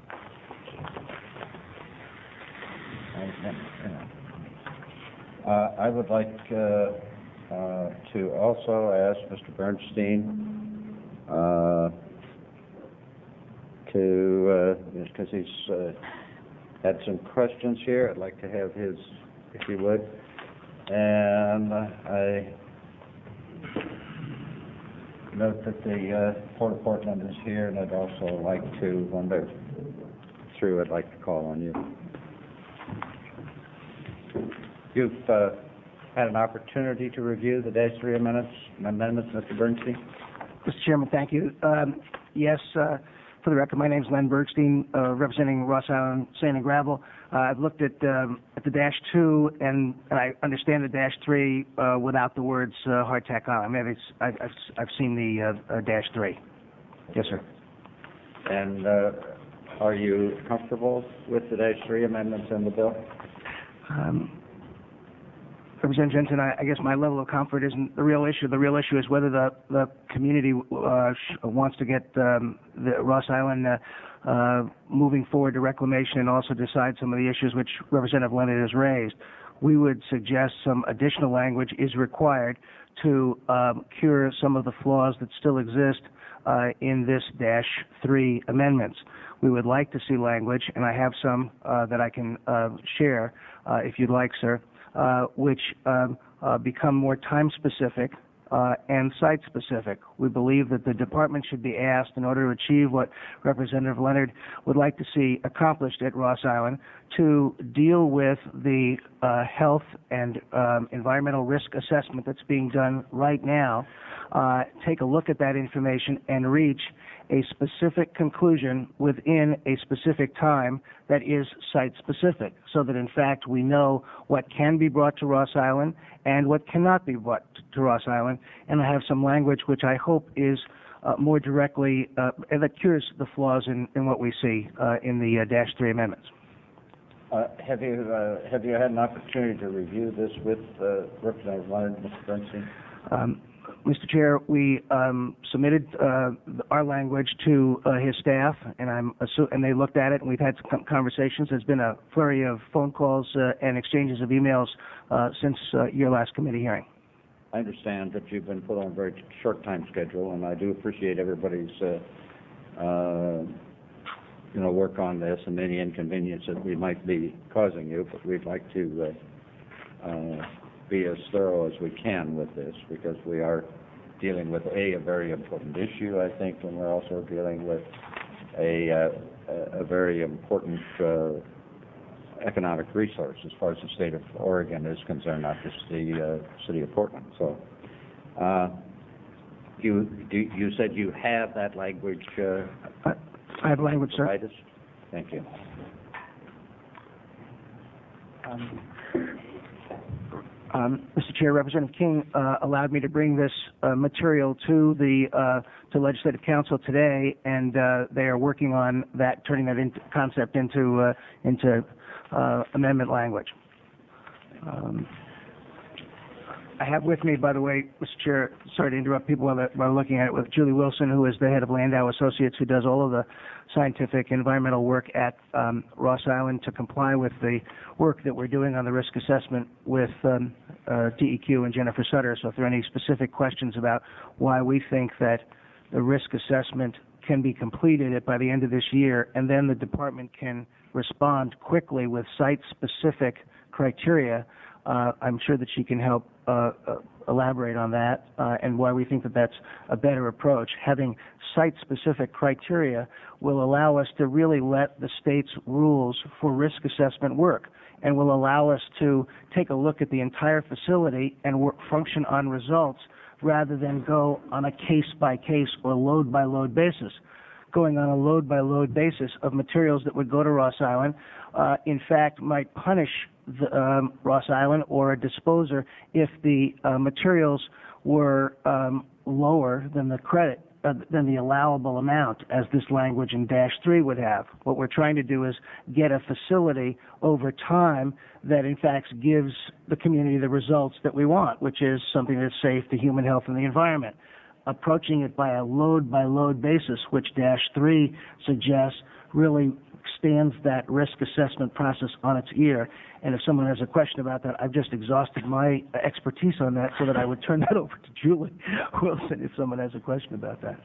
I would like to also ask Mr. Bernstein because he's had some questions here. I'd like to have his, if you would. And I note that the Port of Portland is here, and I'd also like to, when they're through, I'd like to call on you. You've had an opportunity to review the Dash-3 amendments, Mr. Bernstein? Mr. Chairman, thank you. Yes, for the record, my name is Len Bergstein, representing Ross Island Sand and Gravel. I've looked at the Dash-2, and I understand the Dash-3 without the words hardtack on. I mean, I've seen the Dash-3. Yes, sir. And are you comfortable with the Dash-3 amendments in the bill? Representative Jensen, I guess my level of comfort isn't the real issue. The real issue is whether the community wants to get the Ross Island moving forward to reclamation and also decide some of the issues which Representative Leonard has raised. We would suggest some additional language is required to cure some of the flaws that still exist in this Dash-3 amendments. We would like to see language, and I have some that I can share if you'd like, sir, which become more time-specific and site-specific. We believe that the department should be asked, in order to achieve what Representative Leonard would like to see accomplished at Ross Island, to deal with the health and environmental risk assessment that's being done right now, take a look at that information and reach a specific conclusion within a specific time that is site-specific, so that in fact we know what can be brought to Ross Island and what cannot be brought to Ross Island. And I have some language which I hope is more directly, that cures the flaws in what we see in the Dash-3 amendments. Have you had an opportunity to review this with Representative Leonard, Mr. Bernstein? Mr. Chair, we submitted our language to his staff, and they looked at it, and we've had some conversations. There's been a flurry of phone calls and exchanges of emails since your last committee hearing. I understand that you've been put on a very short time schedule, and I do appreciate everybody's work on this and any inconvenience that we might be causing you, but we'd like to be as thorough as we can with this, because we are dealing with a very important issue, I think, and we're also dealing with a very important economic resource as far as the state of Oregon is concerned, not just the city of Portland. So, you said you have that language. I have language, sir. Thank you. Mr. Chair, Representative King allowed me to bring this material to the Legislative Council today, and they are working on that, turning that concept into I have with me, by the way, Mr. Chair, sorry to interrupt people while they're looking at it, with Julie Wilson, who is the head of Landau Associates, who does all of the scientific environmental work at Ross Island to comply with the work that we're doing on the risk assessment with DEQ and Jennifer Sutter. So if there are any specific questions about why we think that the risk assessment can be completed by the end of this year, and then the department can respond quickly with site-specific criteria, I'm sure that she can help elaborate on that and why we think that that's a better approach. Having site-specific criteria will allow us to really let the state's rules for risk assessment work, and will allow us to take a look at the entire facility and function on results rather than go on a case-by-case or load-by-load basis. Going on a load-by-load basis of materials that would go to Ross Island, in fact, might punish Ross Island or a disposer if the materials were lower than the credit, than the allowable amount, as this language in -3 would have. What we're trying to do is get a facility over time that, in fact, gives the community the results that we want, which is something that's safe to human health and the environment. Approaching it by a load-by-load basis, which -3 suggests, really stands that risk assessment process on its ear. And if someone has a question about that, I've just exhausted my expertise on that, so that I would turn that over to Julie Wilson if someone has a question about that.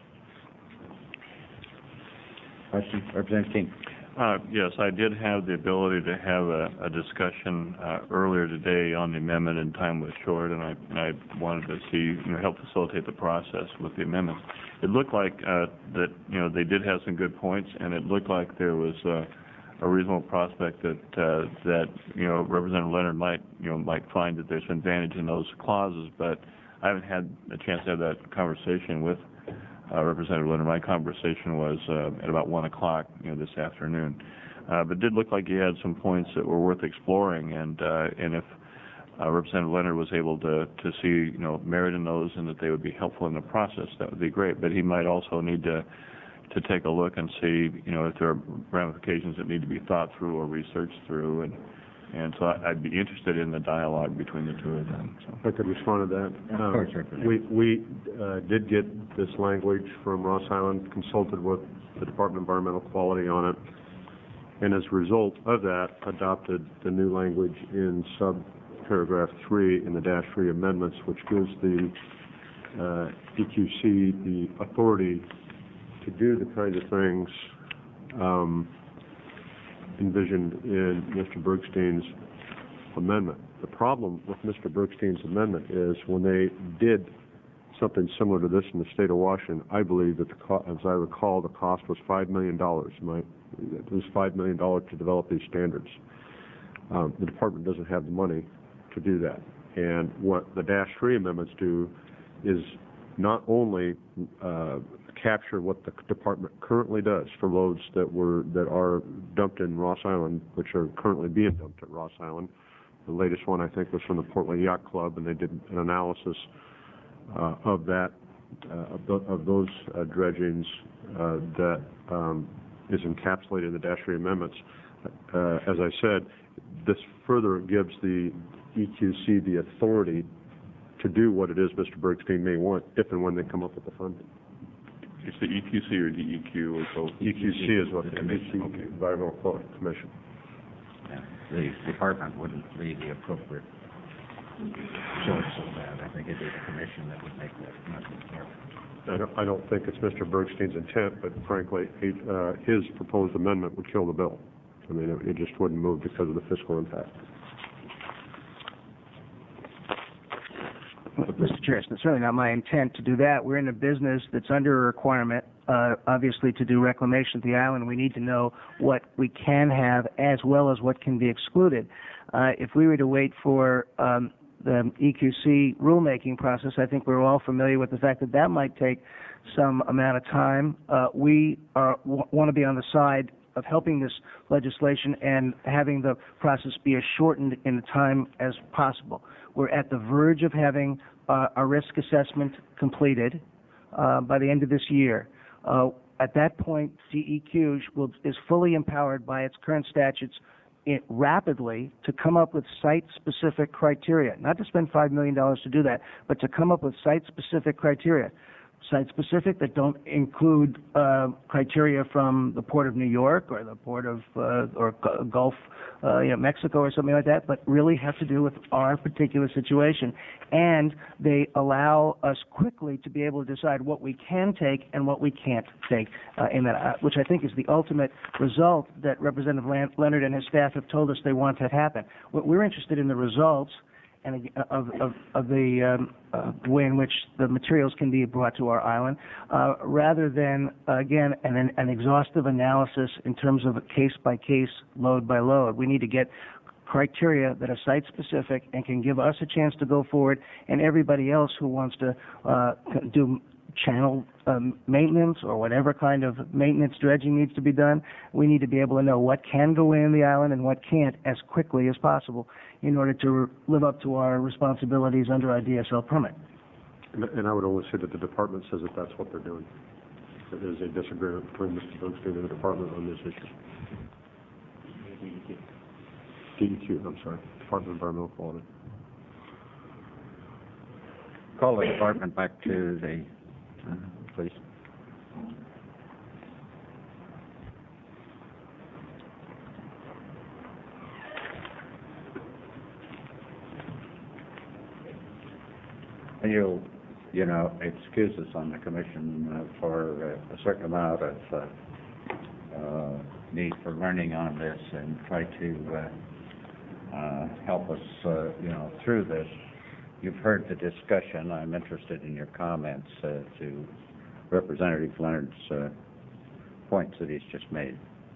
Question, Representative King. Yes, I did have the ability to have a discussion earlier today on the amendment, and time was short, and I wanted to see, help facilitate the process with the amendment. It looked like that, they did have some good points, and it looked like there was a reasonable prospect that Representative Leonard might find that there's an advantage in those clauses, but I haven't had a chance to have that conversation with Representative Leonard. My conversation was at about 1 o'clock, this afternoon. But it did look like he had some points that were worth exploring, and if Representative Leonard was able to see, merit in those and that they would be helpful in the process, that would be great. But he might also need to take a look and see, if there are ramifications that need to be thought through or researched through, and so I'd be interested in the dialogue between the two of them. So. If I could respond to that. Of course, Representative. We did get this language from Ross Island, consulted with the Department of Environmental Quality on it, and as a result of that, adopted the new language in subparagraph 3 in the -3 amendments, which gives the EQC the authority to do the kinds of things envisioned in Mr. Bergstein's amendment. The problem with Mr. Bergstein's amendment is when they did something similar to this in the state of Washington, I believe that, as I recall, the cost was $5 million. It was $5 million to develop these standards. The department doesn't have the money to do that. And what the -3 amendments do is not only capture what the department currently does for loads that are dumped in Ross Island, which are currently being dumped at Ross Island. The latest one, I think, was from the Portland Yacht Club, and they did an analysis of that, of those dredgings that is encapsulated in the -3 amendments. As I said, this further gives the EQC the authority to do what it is Mr. Bergstein may want if and when they come up with the funding. It's the EQC or DEQ or both? EQC is what the commission, okay. Environmental Quality Commission. Yeah, the department wouldn't be the appropriate source of that. I think it'd be the commission that would make that, not the department. I don't think it's Mr. Bergstein's intent, but frankly, his proposed amendment would kill the bill. I mean, it just wouldn't move because of the fiscal impact. Mr. Chair, it's certainly not my intent to do that. We're in a business that's under a requirement, obviously, to do reclamation of the island. We need to know what we can have as well as what can be excluded. If we were to wait for the EQC rulemaking process, I think we're all familiar with the fact that that might take some amount of time. We want to be on the side of helping this legislation and having the process be as shortened in the time as possible. We're at the verge of having a risk assessment completed by the end of this year. At that point, DEQ is fully empowered by its current statutes rapidly to come up with site-specific criteria, not to spend $5 million to do that, but to come up with site-specific criteria. Site-specific that don't include criteria from the Port of New York or the Port of or Gulf, Mexico or something like that, but really have to do with our particular situation. And they allow us quickly to be able to decide what we can take and what we can't take, in that, which I think is the ultimate result that Representative Leonard and his staff have told us they want to happen. We're interested in the results and of the way in which the materials can be brought to our island, rather than, again, an exhaustive analysis in terms of a case-by-case, load-by-load. We need to get criteria that are site-specific and can give us a chance to go forward, and everybody else who wants to do channel maintenance or whatever kind of maintenance dredging needs to be done, we need to be able to know what can go in the island and what can't as quickly as possible in order to live up to our responsibilities under our DSL permit. And I would only say that the department says that that's what they're doing. That there's a disagreement between Mr. Bergstein and the department on this issue. DEQ, I'm sorry, Department of Environmental Quality. Call the department back to the, please. You'll, excuse us on the commission for a certain amount of need for learning on this and try to help us, through this. You've heard the discussion. I'm interested in your comments to Representative Leonard's points that he's just made.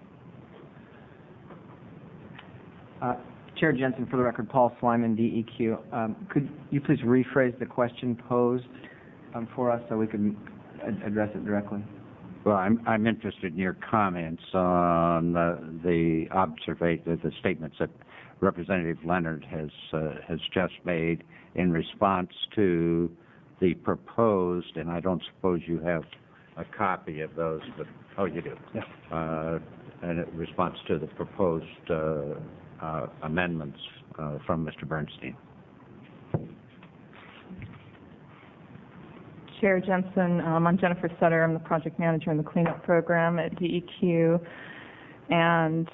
Chair Jensen, for the record, Paul Slyman, DEQ. Could you please rephrase the question posed for us so we can address it directly? Well, I'm interested in your comments on the statements that Representative Leonard has just made in response to the proposed, and I don't suppose you have a copy of those, but oh, you do. Yeah. In response to the proposed amendments from Mr. Bernstein. Chair Jensen, I'm Jennifer Sutter. I'm the project manager in the cleanup program at DEQ, and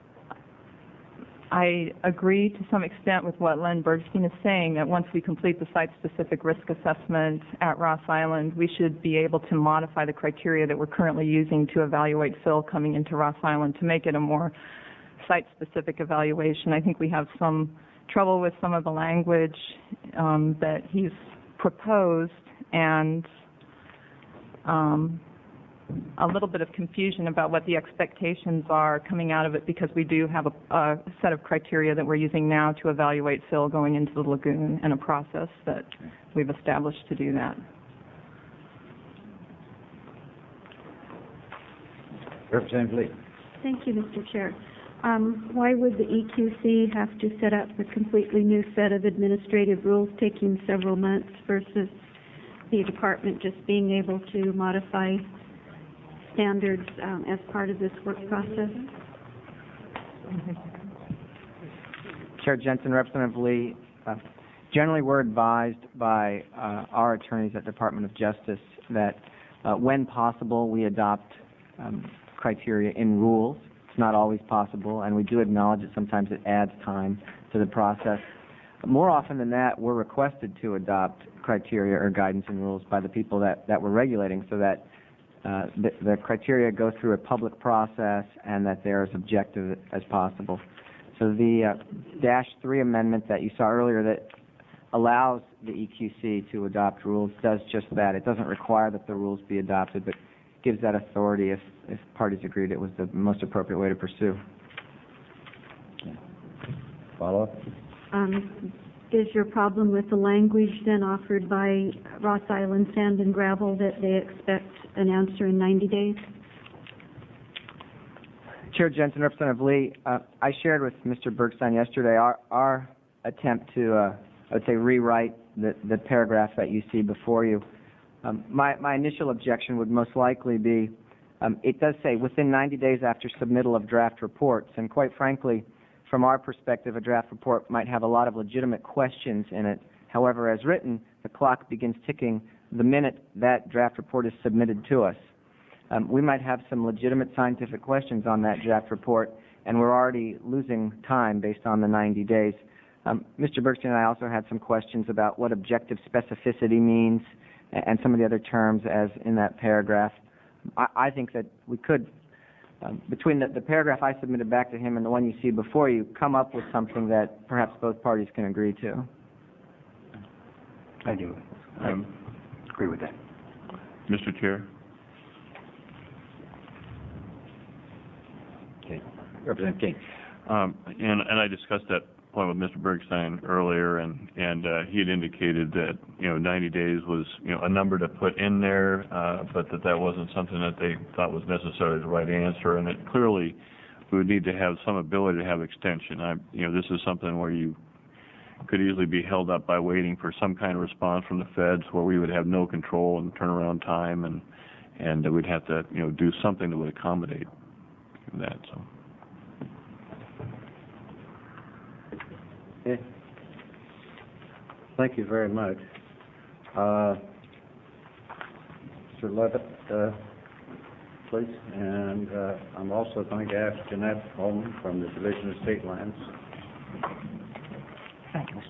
I agree to some extent with what Len Bergstein is saying, that once we complete the site-specific risk assessment at Ross Island, we should be able to modify the criteria that we're currently using to evaluate fill coming into Ross Island to make it a more site-specific evaluation. I think we have some trouble with some of the language that he's proposed, and a little bit of confusion about what the expectations are coming out of it, because we do have a set of criteria that we're using now to evaluate fill going into the lagoon, and a process that we've established to do that. Representative Lee. Thank you, Mr. Chair. Why would the EQC have to set up a completely new set of administrative rules taking several months versus the department just being able to modify standards as part of this work process? Chair Jensen, Representative Lee, generally we're advised by our attorneys at Department of Justice that when possible we adopt criteria in rules. It's not always possible, and we do acknowledge that sometimes it adds time to the process. More often than that, we're requested to adopt criteria or guidance and rules by the people that we're regulating, so that the criteria go through a public process and that they're as objective as possible. So the -3 amendment that you saw earlier that allows the EQC to adopt rules does just that. It doesn't require that the rules be adopted, but gives that authority if parties agreed it was the most appropriate way to pursue. Follow-up? Is your problem with the language then offered by Ross Island Sand and Gravel that they expect an answer in 90 days? Chair Jensen, Representative Lee, I shared with Mr. Bergstein yesterday our attempt to, I would say, rewrite the paragraph that you see before you. My initial objection would most likely be, it does say within 90 days after submittal of draft reports, and quite frankly, from our perspective, a draft report might have a lot of legitimate questions in it. However, as written, the clock begins ticking the minute that draft report is submitted to us. We might have some legitimate scientific questions on that draft report, and we're already losing time based on the 90 days. Mr. Bergstein and I also had some questions about what objective specificity means and some of the other terms as in that paragraph. I think that we could, between the paragraph I submitted back to him and the one you see before you, come up with something that perhaps both parties can agree to. I do. I agree with that. Mr. Chair? Okay. Representative King. And I discussed that point with Mr. Bergstein earlier, and he had indicated that 90 days was a number to put in there, but that wasn't something that they thought was necessarily the right answer, and that clearly we would need to have some ability to have extension. This is something where you could easily be held up by waiting for some kind of response from the feds, where we would have no control and turnaround time, and we'd have to do something that would accommodate that. So. Okay. Thank you very much. Mr. Levitt, please. And I'm also going to ask Jeanette Holman from the Division of State Lands. Thank you.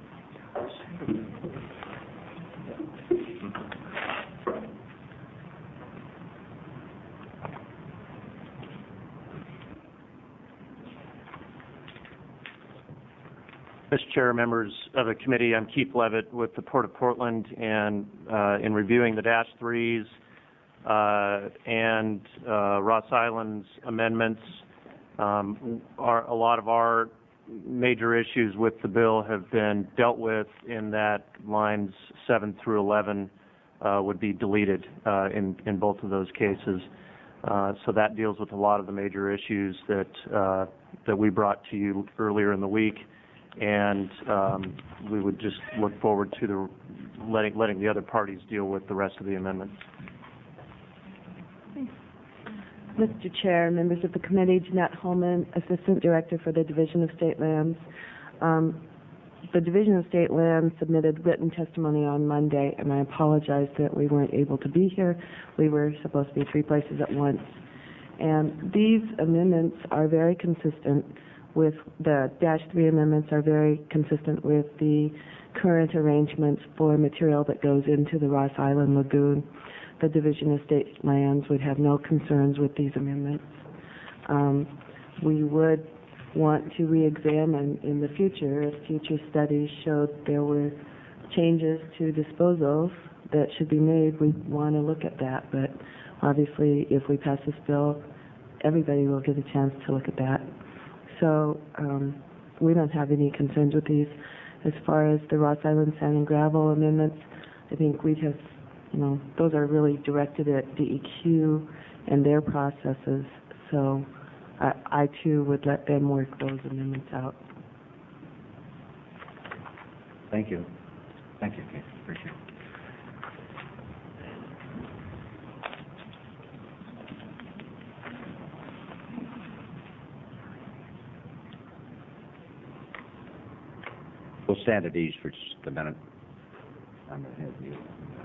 Mr. Chair, members of the committee, I'm Keith Levitt with the Port of Portland, and in reviewing the Dash 3s and Ross Island's amendments, a lot of our major issues with the bill have been dealt with in that lines 7 through 11 would be deleted in both of those cases. So that deals with a lot of the major issues that we brought to you earlier in the week. And we would just look forward to letting the other parties deal with the rest of the amendments. Mr. Chair, members of the committee, Jeanette Holman, Assistant Director for the Division of State Lands. The Division of State Lands submitted written testimony on Monday, and I apologize that we weren't able to be here. We were supposed to be 3 places at once. And these amendments are very consistent with the Dash 3 amendments are very consistent with the current arrangements for material that goes into the Ross Island Lagoon. The Division of State Lands would have no concerns with these amendments. We would want to re-examine in the future if future studies showed there were changes to disposals that should be made. We'd want to look at that, but obviously if we pass this bill, everybody will get a chance to look at that. So we don't have any concerns with these. As far as the Ross Island Sand and Gravel amendments, I think we'd have, those are really directed at DEQ and their processes. So I too would let them work those amendments out. Thank you. Thank you, Kate. Appreciate it. We'll stand at ease for just a minute. I'm going to have you.